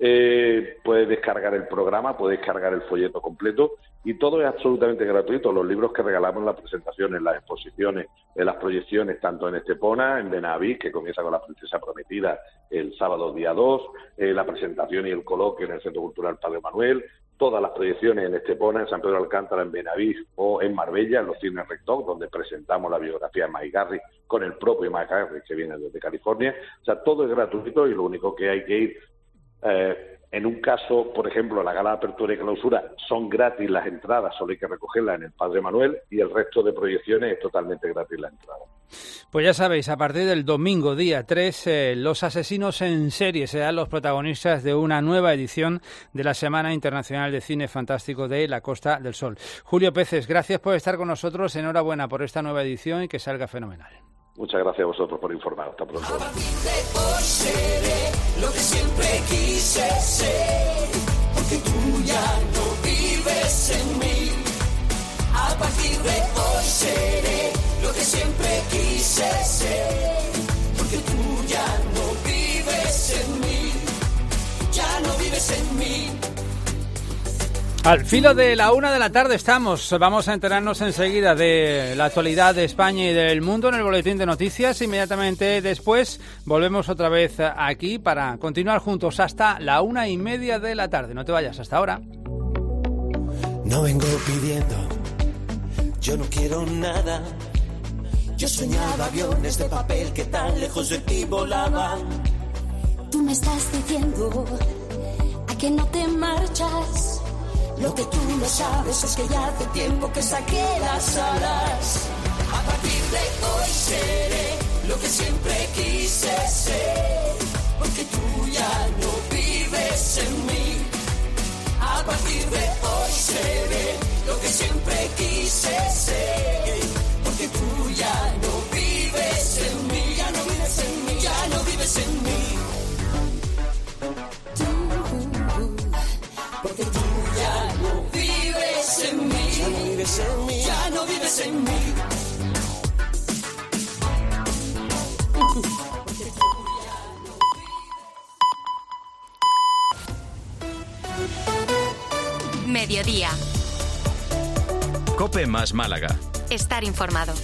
eh, puedes descargar el programa, puedes descargar el folleto completo y todo es absolutamente gratuito. Los libros que regalamos en las presentaciones, las exposiciones, en las proyecciones, tanto en Estepona, en Benavís, que comienza con La Princesa Prometida el sábado día dos, eh, la presentación y el coloquio en el Centro Cultural Padre Manuel, todas las proyecciones en Estepona, en San Pedro de Alcántara, en Benavís o en Marbella, en los cines Rector, donde presentamos la biografía de Mike Garry con el propio Mike Garry, que viene desde California. O sea, todo es gratuito y lo único que hay que ir, eh, en un caso, por ejemplo, la gala de apertura y clausura, son gratis las entradas, solo hay que recogerlas en el Padre Manuel, y el resto de proyecciones es totalmente gratis la entrada. Pues ya sabéis, a partir del domingo día tres, eh, los asesinos en serie serán los protagonistas de una nueva edición de la Semana Internacional de Cine Fantástico de la Costa del Sol. Julio Peces, gracias por estar con nosotros, enhorabuena por esta nueva edición y que salga fenomenal. Muchas gracias a vosotros por informar. Hasta pronto. A partir de hoy seré lo que siempre quise ser, porque tú ya no vives en mí. A partir de hoy seré lo que siempre quise ser, porque tú ya no vives en mí, ya no vives en mí. Al filo de la una de la tarde estamos. Vamos a enterarnos enseguida de la actualidad de España y del mundo en el boletín de noticias. Inmediatamente después volvemos otra vez aquí para continuar juntos hasta la una y media de la tarde. No te vayas, hasta ahora. No vengo pidiendo, yo no quiero nada. Yo soñaba aviones de papel que tan lejos de ti volaban. Tú me estás diciendo a que no te marchas. Lo que tú no sabes es que ya hace tiempo que saqué las alas. A partir de hoy seré lo que siempre quise ser, porque tú ya no vives en mí. A partir de hoy seré lo que siempre quise ser, porque tú ya no vives en mí, ya no vives en mí, ya no vives en mí. Tú, porque tú ya no vives en mí, ya no vives en mí, ya no vives en mí. Mediodía. COPE más Málaga. Estar informado.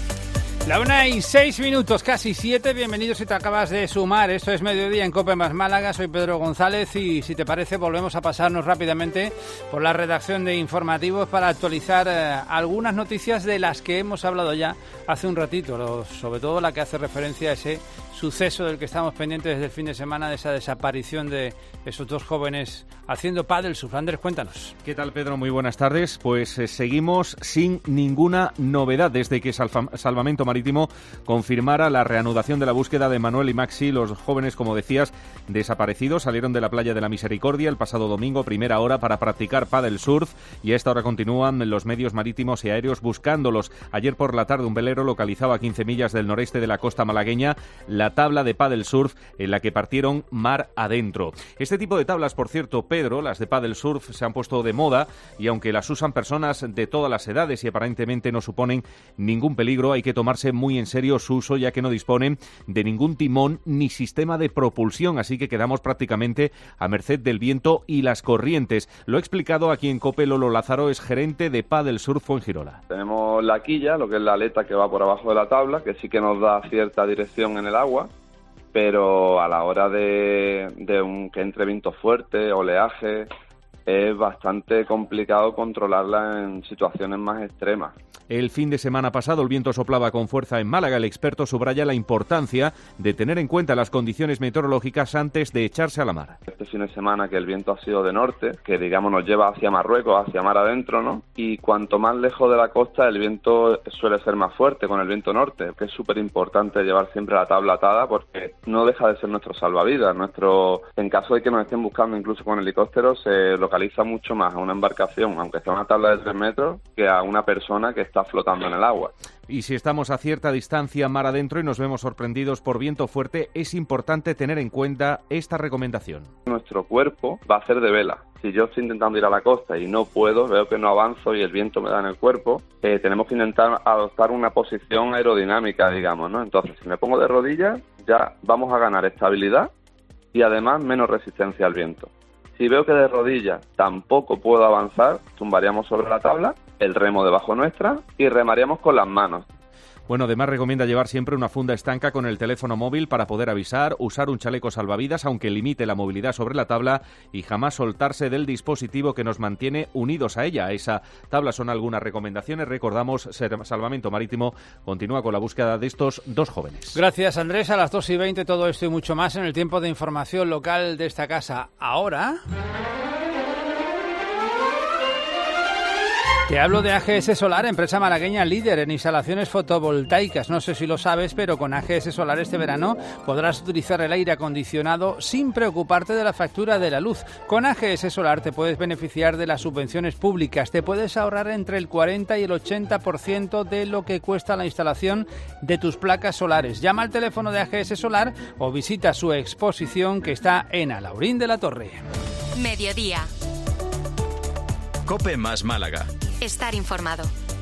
La una y seis minutos, casi siete. Bienvenidos si te acabas de sumar. Esto es Mediodía en COPE más Málaga. Soy Pedro González y, si te parece, volvemos a pasarnos rápidamente por la redacción de informativos para actualizar eh, algunas noticias de las que hemos hablado ya hace un ratito, lo, sobre todo la que hace referencia a ese suceso del que estamos pendientes desde el fin de semana, de esa desaparición de esos dos jóvenes haciendo pádel surf. Andrés, cuéntanos. ¿Qué tal, Pedro? Muy buenas tardes. Pues eh, seguimos sin ninguna novedad desde que Salfa- Salvamento Marítimo confirmara la reanudación de la búsqueda de Manuel y Maxi. Los jóvenes, como decías, desaparecidos, salieron de la playa de la Misericordia el pasado domingo, primera hora, para practicar pádel surf, y a esta hora continúan los medios marítimos y aéreos buscándolos. Ayer por la tarde un velero localizaba a quince millas del noreste de la costa malagueña la tabla de pádel surf en la que partieron mar adentro. Este tipo de tablas, por cierto, Pedro, las de pádel surf, se han puesto de moda, y aunque las usan personas de todas las edades y aparentemente no suponen ningún peligro, hay que tomarse muy en serio su uso, ya que no disponen de ningún timón ni sistema de propulsión, así que quedamos prácticamente a merced del viento y las corrientes. Lo ha explicado aquí en COPE Lolo Lázaro, es gerente de Pádel Surf Fuengirola. Tenemos la quilla, lo que es la aleta que va por abajo de la tabla, que sí que nos da cierta dirección en el agua, pero a la hora de, de un, que entre viento fuerte, oleaje, es bastante complicado controlarla en situaciones más extremas. El fin de semana pasado el viento soplaba con fuerza en Málaga. El experto subraya la importancia de tener en cuenta las condiciones meteorológicas antes de echarse a la mar. Este fin de semana que el viento ha sido de norte, que digamos nos lleva hacia Marruecos, hacia mar adentro, ¿no? Y cuanto más lejos de la costa el viento suele ser más fuerte con el viento norte, que es súper importante llevar siempre la tabla atada porque no deja de ser nuestro salvavidas. Nuestro, en caso de que nos estén buscando incluso con helicópteros, se localiza mucho más a una embarcación, aunque sea una tabla de tres metros, que a una persona que está flotando en el agua. Y si estamos a cierta distancia mar adentro y nos vemos sorprendidos por viento fuerte, es importante tener en cuenta esta recomendación. Nuestro cuerpo va a hacer de vela. Si yo estoy intentando ir a la costa y no puedo, veo que no avanzo y el viento me da en el cuerpo, eh, tenemos que intentar adoptar una posición aerodinámica, digamos, ¿no? Entonces, si me pongo de rodillas, ya vamos a ganar estabilidad y además menos resistencia al viento. Si veo que de rodillas tampoco puedo avanzar, tumbaríamos sobre la tabla, el remo debajo nuestra y remaríamos con las manos. Bueno, además recomienda llevar siempre una funda estanca con el teléfono móvil para poder avisar, usar un chaleco salvavidas aunque limite la movilidad sobre la tabla y jamás soltarse del dispositivo que nos mantiene unidos a ella. A esa tabla son algunas recomendaciones. Recordamos, Salvamento Marítimo continúa con la búsqueda de estos dos jóvenes. Gracias, Andrés. A las dos y veinte todo esto y mucho más en el tiempo de información local de esta casa. Ahora te hablo de A G S Solar, empresa malagueña líder en instalaciones fotovoltaicas. No sé si lo sabes, pero con A G S Solar este verano podrás utilizar el aire acondicionado sin preocuparte de la factura de la luz. Con A G S Solar te puedes beneficiar de las subvenciones públicas. Te puedes ahorrar entre el cuarenta y el ochenta por ciento de lo que cuesta la instalación de tus placas solares. Llama al teléfono de A G S Solar o visita su exposición que está en Alaurín de la Torre. Mediodía. COPE más Málaga. Estar informado.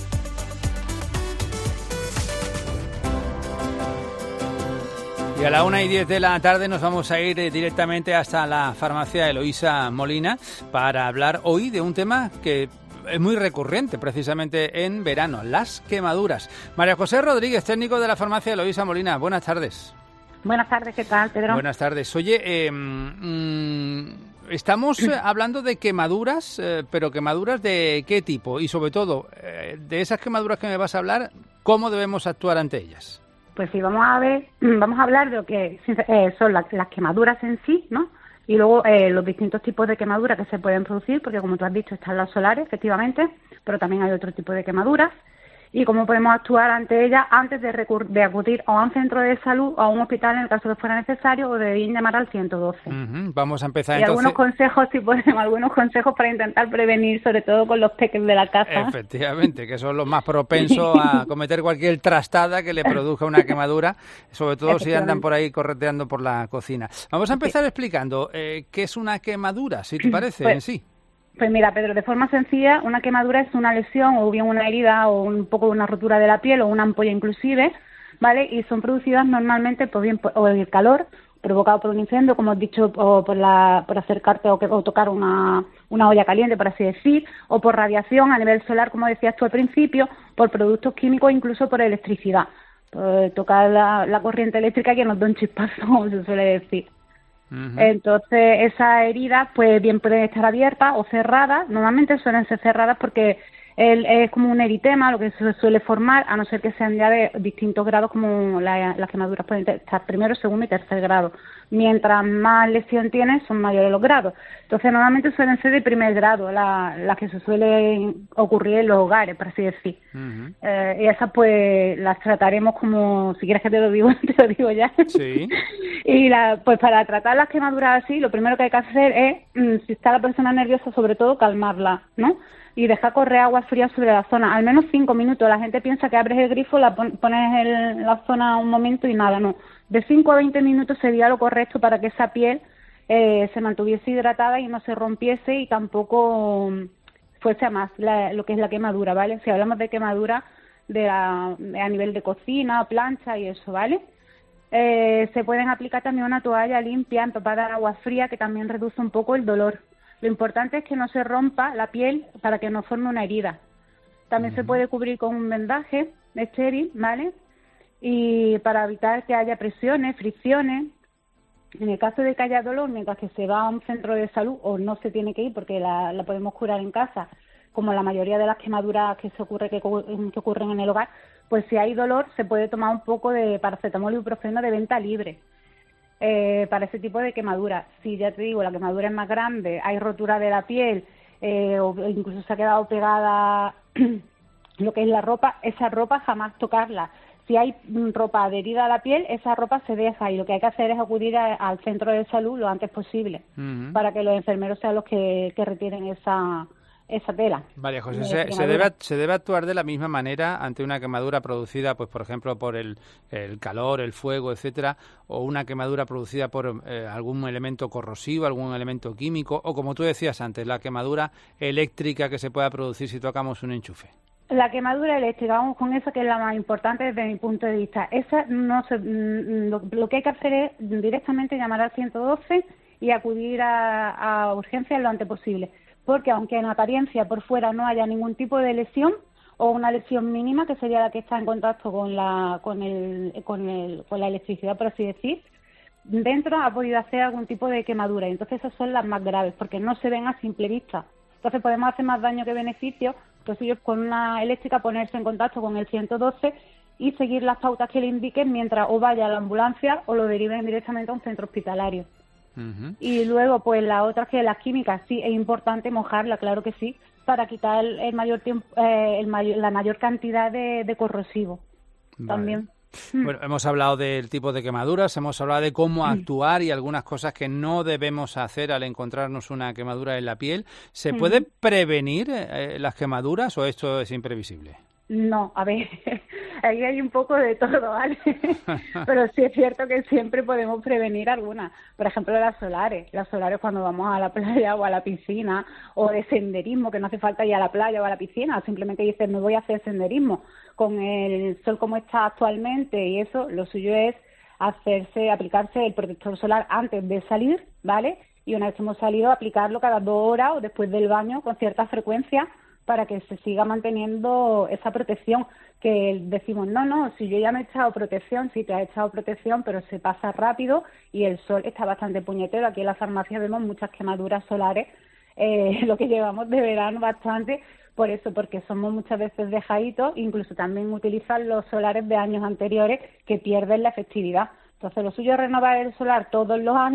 Y a la una y diez de la tarde nos vamos a ir directamente hasta la farmacia Eloísa Molina para hablar hoy de un tema que es muy recurrente precisamente en verano, las quemaduras. María José Rodríguez, técnico de la farmacia Eloísa Molina, buenas tardes. Buenas tardes, ¿qué tal, Pedro? Buenas tardes. Oye, eh, mmm, estamos eh, hablando de quemaduras, eh, pero quemaduras de qué tipo y sobre todo, eh, de esas quemaduras que me vas a hablar, ¿cómo debemos actuar ante ellas? Pues sí, vamos a ver, vamos a hablar de lo que eh, son las, las quemaduras en sí, ¿no? Y luego eh, los distintos tipos de quemaduras que se pueden producir, porque como tú has dicho, están las solares, efectivamente, pero también hay otro tipo de quemaduras. Y cómo podemos actuar ante ellas antes de, recur- de acudir a un centro de salud o a un hospital en el caso que fuera necesario, o de bien llamar al ciento doce. Uh-huh. Vamos a empezar y entonces. algunos consejos, si podemos, algunos consejos para intentar prevenir, sobre todo con los peques de la casa. Efectivamente, que son los más propensos a cometer cualquier trastada que le produzca una quemadura, sobre todo si andan por ahí correteando por la cocina. Vamos a empezar explicando eh, qué es una quemadura, si te parece, pues, en sí. Pues mira, Pedro, de forma sencilla, una quemadura es una lesión o bien una herida o un poco de una rotura de la piel o una ampolla inclusive, ¿vale? Y son producidas normalmente por bien por, o el calor provocado por un incendio, como has dicho, o por, la, por acercarte o, que, o tocar una, una olla caliente, por así decir, o por radiación a nivel solar, como decías tú al principio, por productos químicos, incluso por electricidad, por tocar la, la corriente eléctrica que nos da un chispazo, como se suele decir. Uh-huh. Entonces, esas heridas, pues bien pueden estar abiertas o cerradas. Normalmente suelen ser cerradas porque el, es como un eritema, lo que se suele formar, a no ser que sean ya de distintos grados, como la, las quemaduras pueden estar primero, segundo y tercer grado. Mientras más lesión tienen, son mayores los grados. Entonces, normalmente suelen ser de primer grado, las la que se suelen ocurrir en los hogares, por así decir. Uh-huh. Eh, y esas, pues, las trataremos como, si quieres que te lo digo, te lo digo ya. Sí. Y la, pues para tratar las quemaduras así, lo primero que hay que hacer es, mmm, si está la persona nerviosa, sobre todo, calmarla, ¿no? Y dejar correr agua fría sobre la zona, al menos cinco minutos. La gente piensa que abres el grifo, la pon, pones en la zona un momento y nada, no. De cinco a veinte minutos sería lo correcto para que esa piel eh, se mantuviese hidratada y no se rompiese y tampoco fuese a más la, lo que es la quemadura, ¿vale? Si hablamos de quemadura de la, de a nivel de cocina, plancha y eso, ¿vale? Eh, se pueden aplicar también una toalla limpia empapada en agua fría, que también reduce un poco el dolor. Lo importante es que no se rompa la piel para que no forme una herida. También uh-huh. se puede cubrir con un vendaje estéril, ¿vale? Y para evitar que haya presiones, fricciones. En el caso de que haya dolor, mientras que se va a un centro de salud, o no se tiene que ir porque la, la podemos curar en casa, como la mayoría de las quemaduras que se ocurre que, que ocurren en el hogar, pues si hay dolor se puede tomar un poco de paracetamol y ibuprofeno de venta libre. Eh, para ese tipo de quemaduras. Si ya te digo, la quemadura es más grande, hay rotura de la piel, eh, o incluso se ha quedado pegada lo que es la ropa, esa ropa jamás tocarla. Si hay ropa adherida a la piel, esa ropa se deja y lo que hay que hacer es acudir a, al centro de salud lo antes posible, uh-huh. para que los enfermeros sean los que, que retiren esa esa tela. María José, se, se, debe, se debe actuar de la misma manera ante una quemadura producida, pues por ejemplo, por el, el calor, el fuego, etcétera, o una quemadura producida por eh, algún elemento corrosivo, algún elemento químico, o como tú decías antes, la quemadura eléctrica que se pueda producir si tocamos un enchufe. La quemadura eléctrica, vamos con esa que es la más importante desde mi punto de vista. Esa no se, lo, lo que hay que hacer es directamente llamar al ciento doce y acudir a, a urgencias lo antes posible. Porque aunque en apariencia por fuera no haya ningún tipo de lesión o una lesión mínima, que sería la que está en contacto con la con el con el con la electricidad, por así decir, dentro ha podido hacer algún tipo de quemadura. Y entonces esas son las más graves porque no se ven a simple vista. Entonces podemos hacer más daño que beneficio. Entonces ellos con una eléctrica ponerse en contacto con el ciento doce y seguir las pautas que le indiquen mientras o vaya a la ambulancia o lo deriven directamente a un centro hospitalario. Uh-huh. Y luego, pues la otra que las químicas, sí, es importante mojarla, claro que sí, para quitar el, el mayor tiempo, eh, el mayor, la mayor cantidad de, de corrosivo. Vale. También. Bueno, hemos hablado del tipo de quemaduras, hemos hablado de cómo actuar y algunas cosas que no debemos hacer al encontrarnos una quemadura en la piel. ¿Se uh-huh. puede prevenir eh, las quemaduras o esto es imprevisible? No, a ver, ahí hay un poco de todo, ¿vale? Pero sí es cierto que siempre podemos prevenir algunas. Por ejemplo, las solares. Las solares cuando vamos a la playa o a la piscina, o de senderismo, que no hace falta ir a la playa o a la piscina, simplemente dices, me voy a hacer senderismo. Con el sol como está actualmente y eso, lo suyo es hacerse, aplicarse el protector solar antes de salir, ¿vale? Y una vez que hemos salido, aplicarlo cada dos horas o después del baño con cierta frecuencia, para que se siga manteniendo esa protección, que decimos, no, no, si yo ya me he echado protección, sí te has echado protección, pero se pasa rápido y el sol está bastante puñetero. Aquí en la farmacia vemos muchas quemaduras solares, eh, lo que llevamos de verano bastante, por eso, porque somos muchas veces dejaditos, incluso también utilizan los solares de años anteriores que pierden la efectividad. Entonces lo suyo es renovar el solar todos los años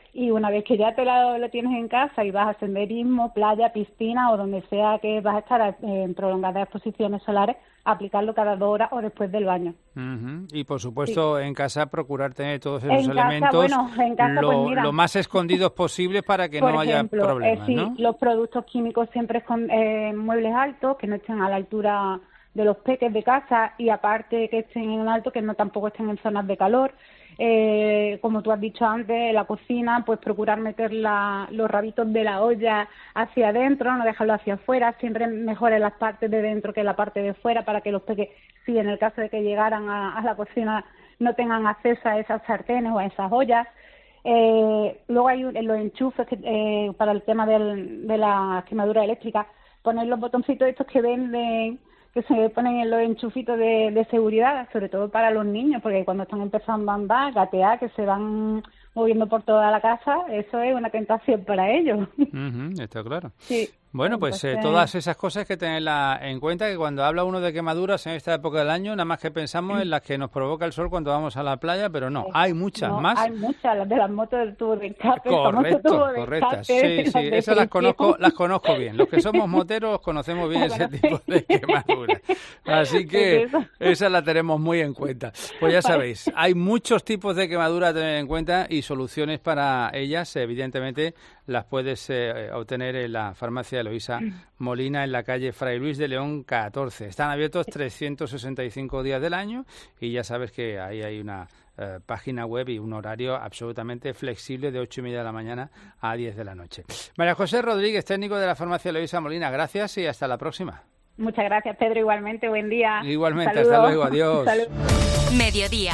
Y una vez que ya te lo, lo tienes en casa y vas a senderismo, playa, piscina o donde sea que vas a estar en prolongadas exposiciones solares, aplicarlo cada dos horas o después del baño. Uh-huh. Y por supuesto sí. en casa procurar tener todos esos en elementos casa, bueno, en casa, lo, pues mira, lo más escondidos posible para que por no ejemplo, haya problemas, eh, sí, ¿no? Los productos químicos siempre con eh, muebles altos, que no estén a la altura de los peques de casa, y aparte que estén en alto, que no tampoco estén en zonas de calor. Eh, como tú has dicho antes, la cocina, pues procurar meter la, los rabitos de la olla hacia adentro, no dejarlo hacia afuera, siempre mejor en las partes de dentro que en la parte de fuera, para que los peques, si en el caso de que llegaran a, a la cocina, no tengan acceso a esas sartenes o a esas ollas. Eh, luego hay un, los enchufes que, eh, para el tema del, de la quemadura eléctrica, poner los botoncitos estos que venden, que se ponen en los enchufitos de, de seguridad, sobre todo para los niños, porque cuando están empezando a andar, gatear, que se van moviendo por toda la casa, eso es una tentación para ellos. Uh-huh, está claro. Sí. Bueno, pues Entonces... eh, todas esas cosas que tenerlas en cuenta, que cuando habla uno de quemaduras en esta época del año, nada más que pensamos en las que nos provoca el sol cuando vamos a la playa, pero no, hay muchas no, más. Hay muchas, las de las motos del tubo de escape. Correcto, de correctas. Escape, sí, sí, las esas las conozco, las conozco bien. Los que somos moteros conocemos bien ese tipo de quemaduras. Así que esa la tenemos muy en cuenta. Pues ya sabéis, hay muchos tipos de quemaduras a tener en cuenta y soluciones para ellas. Evidentemente las puedes eh, obtener en la farmacia Eloísa Molina, en la calle Fray Luis de León catorce. Están abiertos trescientos sesenta y cinco días del año y ya sabes que ahí hay una eh, página web y un horario absolutamente flexible de ocho y media de la mañana a diez de la noche. María José Rodríguez, técnico de la farmacia Eloísa Molina, gracias y hasta la próxima. Muchas gracias, Pedro, igualmente, buen día. Igualmente, Saludos. hasta luego, adiós. Saludos. Mediodía.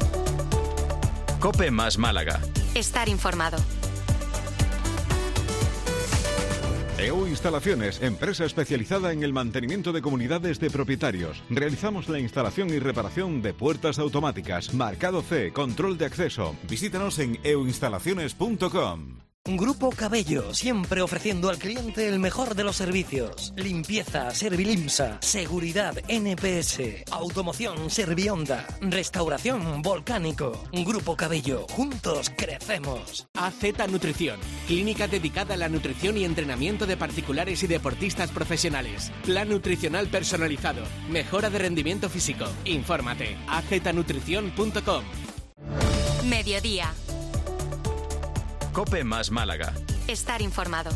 COPE más Málaga. Estar informado. E U Instalaciones, empresa especializada en el mantenimiento de comunidades de propietarios. Realizamos la instalación y reparación de puertas automáticas, marcado C, control de acceso. Visítanos en e u instalaciones punto com. Grupo Cabello, siempre ofreciendo al cliente el mejor de los servicios. Limpieza, Servilimsa. Seguridad, N P S. Automoción, Servionda. Restauración, Volcánico. Grupo Cabello, juntos crecemos. A Z Nutrición, clínica dedicada a la nutrición y entrenamiento de particulares y deportistas profesionales. Plan nutricional personalizado, mejora de rendimiento físico. Infórmate, a z nutrición punto com. Mediodía. COPE más Málaga. Estar informado.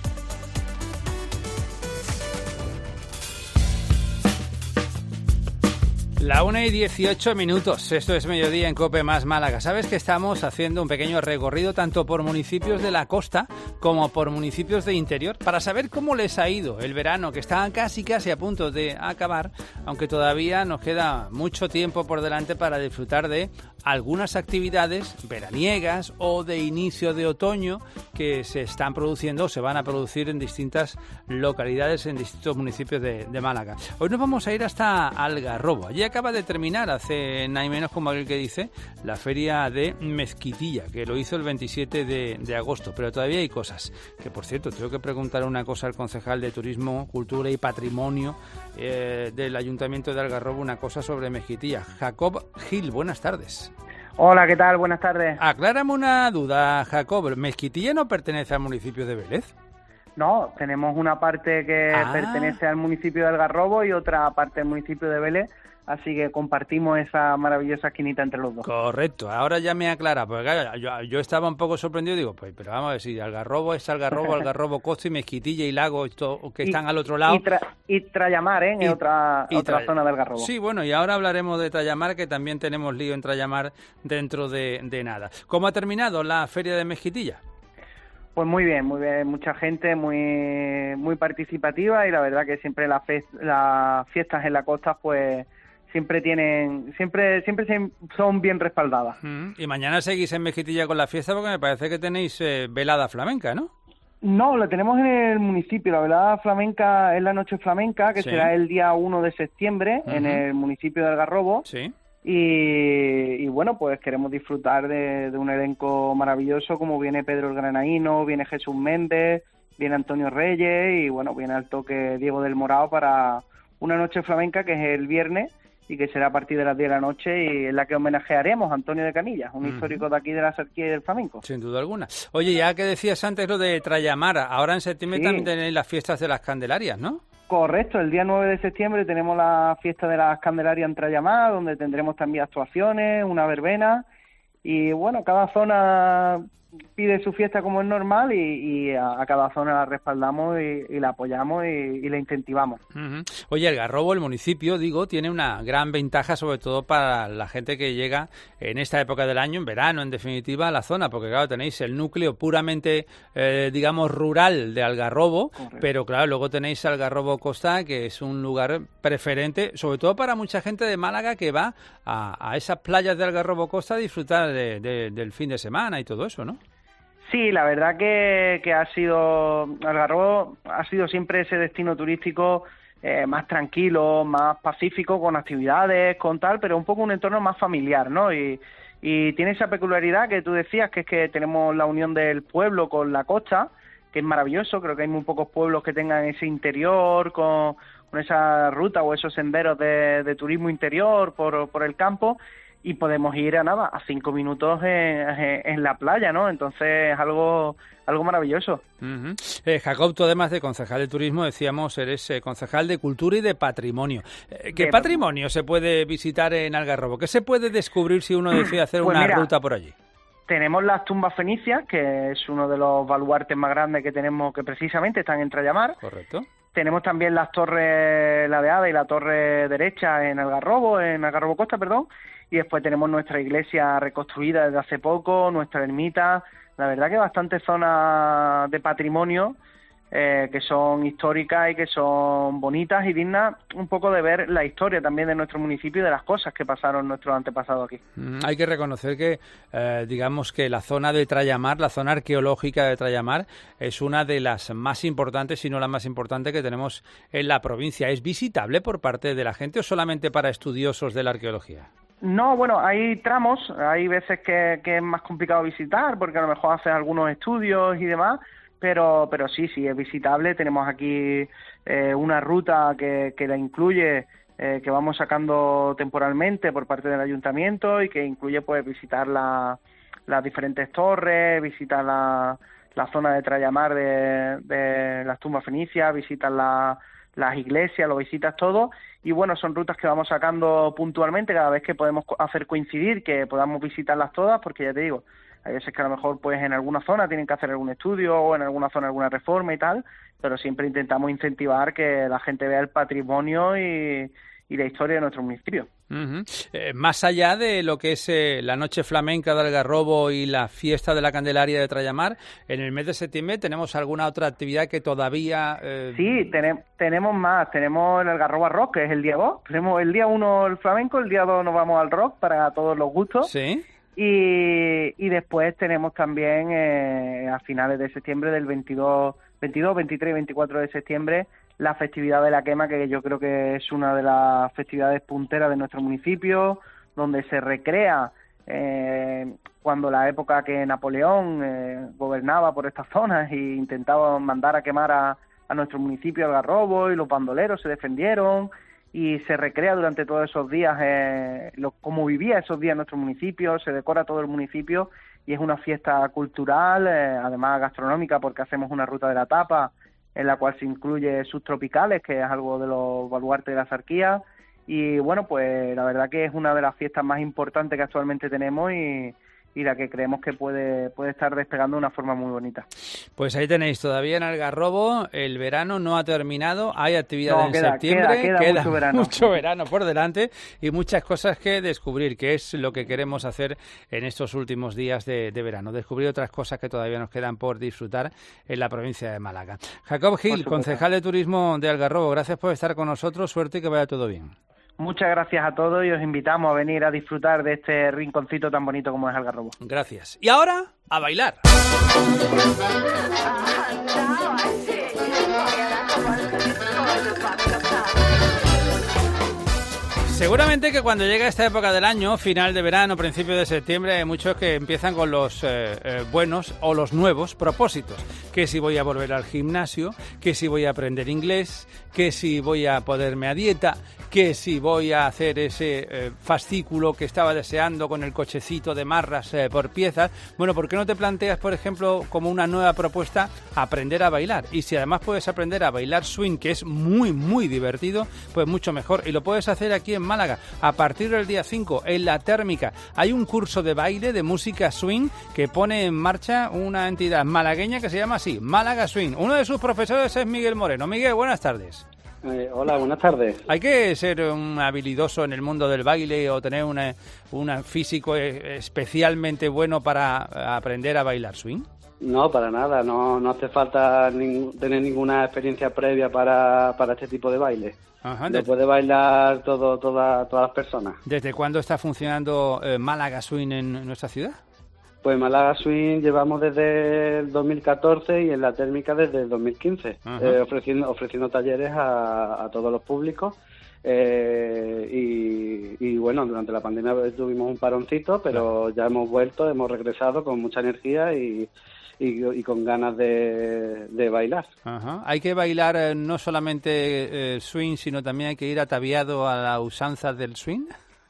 La una y dieciocho minutos, esto es Mediodía en COPE más Málaga. Sabes que estamos haciendo un pequeño recorrido tanto por municipios de la costa como por municipios de interior para saber cómo les ha ido el verano, que está casi casi a punto de acabar, aunque todavía nos queda mucho tiempo por delante para disfrutar de algunas actividades veraniegas o de inicio de otoño que se están produciendo o se van a producir en distintas localidades, en distintos municipios de, de Málaga. Hoy nos vamos a ir hasta Algarrobo. Allí acaba de terminar, hace nada y menos como aquel que dice, la feria de Mezquitilla, que lo hizo el veintisiete de agosto, pero todavía hay cosas. Que por cierto, tengo que preguntar una cosa al concejal de Turismo, Cultura y Patrimonio eh, del Ayuntamiento de Algarrobo, una cosa sobre Mezquitilla. Jacob Gil, buenas tardes. Hola, ¿qué tal? Buenas tardes. Aclárame una duda, Jacob. ¿Mezquitilla no pertenece al municipio de Vélez? No, tenemos una parte que ah. pertenece al municipio de Algarrobo y otra parte del municipio de Vélez, así que compartimos esa maravillosa esquinita entre los dos. Correcto, ahora ya me aclara, porque claro, yo, yo estaba un poco sorprendido, digo, pues, pero vamos a ver, si Algarrobo es Algarrobo, Algarrobo Costa y Mezquitilla y Lago, esto, que están y, al otro lado. Y, tra, y Trallamar, ¿eh? En otra, y otra tra... zona de Algarrobo. Sí, bueno, y ahora hablaremos de Trallamar, que también tenemos lío en Trallamar dentro de, de nada. ¿Cómo ha terminado la feria de Mezquitilla? Pues muy bien, muy bien, mucha gente muy muy participativa y la verdad que siempre las fe, las fiestas en la costa pues siempre tienen siempre siempre son bien respaldadas. Mm, y mañana seguís en Mezquitilla con la fiesta porque me parece que tenéis eh, velada flamenca, ¿no? No, la tenemos en el municipio. La velada flamenca es la noche flamenca, que sí. será el día uno de septiembre uh-huh. en el municipio de Algarrobo. Sí. Y, y bueno, pues queremos disfrutar de, de un elenco maravilloso, como viene Pedro el Granaíno, viene Jesús Méndez, viene Antonio Reyes y bueno, viene al toque Diego del Morao para una noche flamenca que es el viernes y que será a partir de las diez de la noche y en la que homenajearemos a Antonio de Canillas, un uh-huh. histórico de aquí de la Sarquía y del flamenco. Sin duda alguna. Oye, ya que decías antes lo de Trayamar, ahora en septiembre sí. también tenéis las fiestas de las Candelarias, ¿no? Correcto, el día nueve de septiembre tenemos la fiesta de las Candelarias en Trayamar, donde tendremos también actuaciones, una verbena, y bueno, cada zona pide su fiesta como es normal y, y a, a cada zona la respaldamos y, y la apoyamos y, y la incentivamos. Uh-huh. Oye, el Garrobo, el municipio, digo, tiene una gran ventaja sobre todo para la gente que llega en esta época del año, en verano, en definitiva, a la zona, porque claro, tenéis el núcleo puramente, eh, digamos, rural de Algarrobo, correcto. Pero claro, luego tenéis Algarrobo Costa, que es un lugar preferente, sobre todo para mucha gente de Málaga que va a, a esas playas de Algarrobo Costa a disfrutar de, de, del fin de semana y todo eso, ¿no? Sí, la verdad que, que ha sido, Algarrobo ha sido siempre ese destino turístico eh, más tranquilo, más pacífico, con actividades, con tal, pero un poco un entorno más familiar, ¿no? Y, y tiene esa peculiaridad que tú decías, que es que tenemos la unión del pueblo con la costa, que es maravilloso. Creo que hay muy pocos pueblos que tengan ese interior, con, con esa ruta o esos senderos de, de turismo interior por, por el campo. Y podemos ir a nada, a cinco minutos en, en la playa, ¿no? Entonces, algo algo maravilloso. Uh-huh. Eh, Jacob, tú además de concejal de turismo, decíamos, eres eh, concejal de cultura y de patrimonio. Eh, ¿Qué de patrimonio se puede visitar en Algarrobo? ¿Qué se puede descubrir si uno decide hacer pues una mira, ruta por allí? Tenemos las tumbas fenicias, que es uno de los baluartes más grandes que tenemos, que precisamente están en Trayamar. Correcto. Tenemos también las torres ladeadas y la torre derecha en Algarrobo, en Algarrobo Costa, perdón. Y después tenemos nuestra iglesia reconstruida desde hace poco, nuestra ermita. La verdad que bastantes zonas de patrimonio eh, que son históricas y que son bonitas y dignas un poco de ver la historia también de nuestro municipio y de las cosas que pasaron nuestros antepasados aquí. Mm, hay que reconocer que, eh, digamos que la zona de Trayamar, la zona arqueológica de Trayamar, es una de las más importantes, si no la más importante que tenemos en la provincia. ¿Es visitable por parte de la gente o solamente para estudiosos de la arqueología? No, bueno, hay tramos, hay veces que, que es más complicado visitar porque a lo mejor haces algunos estudios y demás, pero pero sí, sí, es visitable. Tenemos aquí eh, una ruta que, que la incluye, eh, que vamos sacando temporalmente por parte del ayuntamiento y que incluye pues visitar la, las diferentes torres, visitar la, la zona de Trayamar de, de las tumbas fenicias, visitar la, las iglesias, lo visitas todo. Y bueno, son rutas que vamos sacando puntualmente cada vez que podemos hacer coincidir, que podamos visitarlas todas, porque ya te digo, hay veces que a lo mejor pues en alguna zona tienen que hacer algún estudio o en alguna zona alguna reforma y tal, pero siempre intentamos incentivar que la gente vea el patrimonio y, y la historia de nuestro municipio. Uh-huh. Eh, más allá de lo que es eh, la noche flamenca de Algarrobo y la fiesta de la Candelaria de Trayamar, en el mes de septiembre tenemos alguna otra actividad que todavía... Eh... Sí, ten- tenemos más. Tenemos el Algarrobo Rock, que es el día dos. Tenemos el día uno el flamenco, el día dos nos vamos al rock para todos los gustos. Sí. Y, y después tenemos también eh, a finales de septiembre, del veintidós, veintidós, veintitrés y veinticuatro de septiembre, la festividad de la quema, que yo creo que es una de las festividades punteras de nuestro municipio, donde se recrea eh, cuando la época que Napoleón eh, gobernaba por estas zonas e intentaba mandar a quemar a, a nuestro municipio Algarrobo, y los bandoleros se defendieron, y se recrea durante todos esos días eh, lo, cómo vivía esos días nuestro municipio, se decora todo el municipio, y es una fiesta cultural, eh, además gastronómica, porque hacemos una ruta de la tapa, en la cual se incluye subtropicales, que es algo de los baluartes de la Sarquía, y bueno, pues la verdad que es una de las fiestas más importantes que actualmente tenemos y, y la que creemos que puede, puede estar despegando de una forma muy bonita. Pues ahí tenéis, todavía en Algarrobo, el verano no ha terminado, hay actividades no, en queda, septiembre, queda, queda, queda mucho verano. mucho verano por delante y muchas cosas que descubrir, que es lo que queremos hacer en estos últimos días de, de verano, descubrir otras cosas que todavía nos quedan por disfrutar en la provincia de Málaga. Jacob Gil, concejal de turismo de Algarrobo, gracias por estar con nosotros, suerte y que vaya todo bien. Muchas gracias a todos y os invitamos a venir a disfrutar de este rinconcito tan bonito como es Algarrobo. Gracias. Y ahora, a bailar. Seguramente que cuando llega esta época del año, final de verano, principio de septiembre, hay muchos que empiezan con los eh, eh, buenos o los nuevos propósitos. Que si voy a volver al gimnasio, que si voy a aprender inglés, que si voy a ponerme a dieta, que si voy a hacer ese eh, fascículo que estaba deseando con el cochecito de marras eh, por piezas. Bueno, ¿por qué no te planteas, por ejemplo, como una nueva propuesta, aprender a bailar? Y si además puedes aprender a bailar swing, que es muy, muy divertido, pues mucho mejor. Y lo puedes hacer aquí en Málaga. A partir del día cinco, en La Térmica, hay un curso de baile de música swing que pone en marcha una entidad malagueña que se llama así, Málaga Swing. Uno de sus profesores es Miguel Moreno. Miguel, buenas tardes. Eh, hola, buenas tardes. ¿Hay que ser un habilidoso en el mundo del baile o tener una, un físico especialmente bueno para aprender a bailar swing? No, para nada. No, no hace falta ning- tener ninguna experiencia previa para, para este tipo de baile. Ajá, Lo puede bailar todo, toda, todas las personas. ¿Desde cuándo está funcionando eh, Málaga Swing en nuestra ciudad? Pues Málaga Swing llevamos desde el dos mil catorce y en La Térmica desde el dos mil quince, eh, ofreciendo ofreciendo talleres a, a todos los públicos. Eh, y, y bueno, durante la pandemia tuvimos un paroncito, pero ya hemos vuelto, hemos regresado con mucha energía y, y, y con ganas de, de bailar. Ajá. Hay que bailar eh, no solamente eh, swing, sino también hay que ir ataviado a la usanza del swing.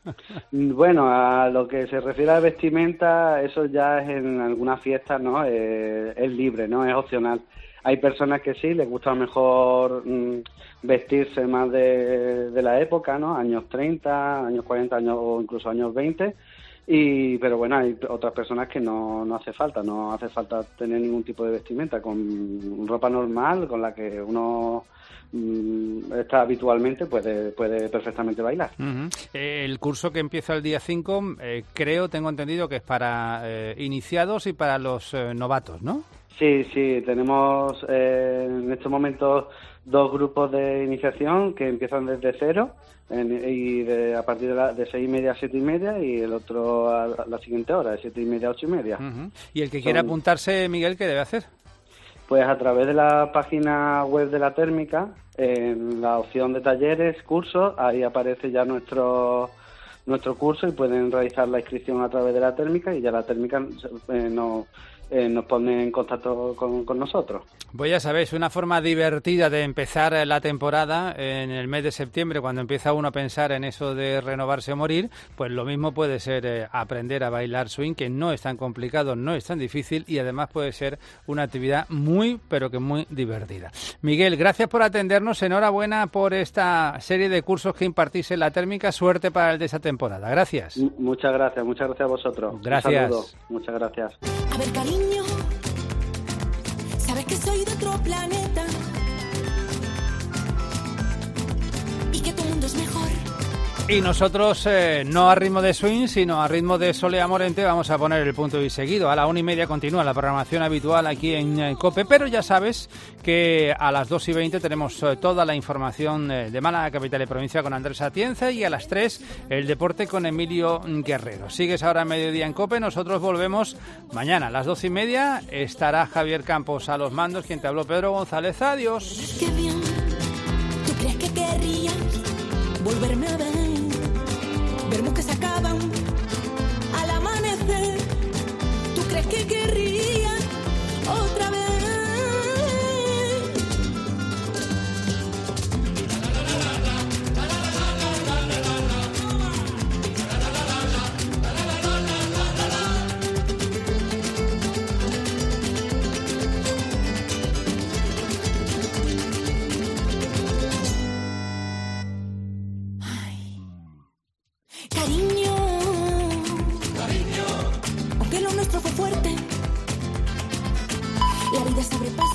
Bueno, a lo que se refiere a vestimenta, eso ya es en algunas fiestas, ¿no? Eh, es libre, ¿no? Es opcional. Hay personas que sí, les gusta mejor mmm, vestirse más de, de la época, ¿no? Años treinta, años cuarenta, años, o incluso años veinte. Y, pero bueno, hay otras personas que no, no hace falta, no hace falta tener ningún tipo de vestimenta, con ropa normal, con la que uno mmm, está habitualmente, puede, puede perfectamente bailar. Uh-huh. Eh, el curso que empieza el día cinco, eh, creo, tengo entendido que es para eh, iniciados y para los eh, novatos, ¿no? Sí, sí, tenemos eh, en estos momentos dos grupos de iniciación que empiezan desde cero en, y de, a partir de, la, de seis y media a siete y media y el otro a la, la siguiente hora, de siete y media a ocho y media. Uh-huh. ¿Y el que quiera Son, apuntarse, Miguel, qué debe hacer? Pues a través de la página web de La Térmica, en la opción de talleres, cursos, ahí aparece ya nuestro nuestro curso y pueden realizar la inscripción a través de La Térmica y ya La Térmica eh, nos Eh, nos pone en contacto con, con nosotros. Pues ya sabéis, una forma divertida de empezar la temporada en el mes de septiembre, cuando empieza uno a pensar en eso de renovarse o morir, pues lo mismo puede ser eh, aprender a bailar swing, que no es tan complicado, no es tan difícil y además puede ser una actividad muy, pero que muy divertida. Miguel, gracias por atendernos, enhorabuena por esta serie de cursos que impartís en La Térmica, suerte para el de esta temporada. Gracias. M- muchas gracias, muchas gracias a vosotros. Gracias. Un saludo. Muchas gracias. A ver, cariño, sabes que soy de otro planeta y que tu mundo es mejor. Y nosotros, eh, no a ritmo de swing, sino a ritmo de Solea Morente, vamos a poner el punto y seguido. A la una y media continúa la programación habitual aquí en eh, COPE, pero ya sabes que a las dos y veinte tenemos eh, toda la información eh, de Málaga, capital y provincia, con Andrés Atienza, y a las tres el deporte con Emilio Guerrero. Sigues ahora a mediodía en COPE, nosotros volvemos mañana a las doce y media. Estará Javier Campos a los mandos, quien te habló Pedro González. Adiós. Qué bien, ¿tú crees que querrías volverme a ver? Veremos que se acaban al amanecer. ¿Tú crees que querría otra vez? Cariño, cariño, aunque lo nuestro fue fuerte, la vida se abre paso.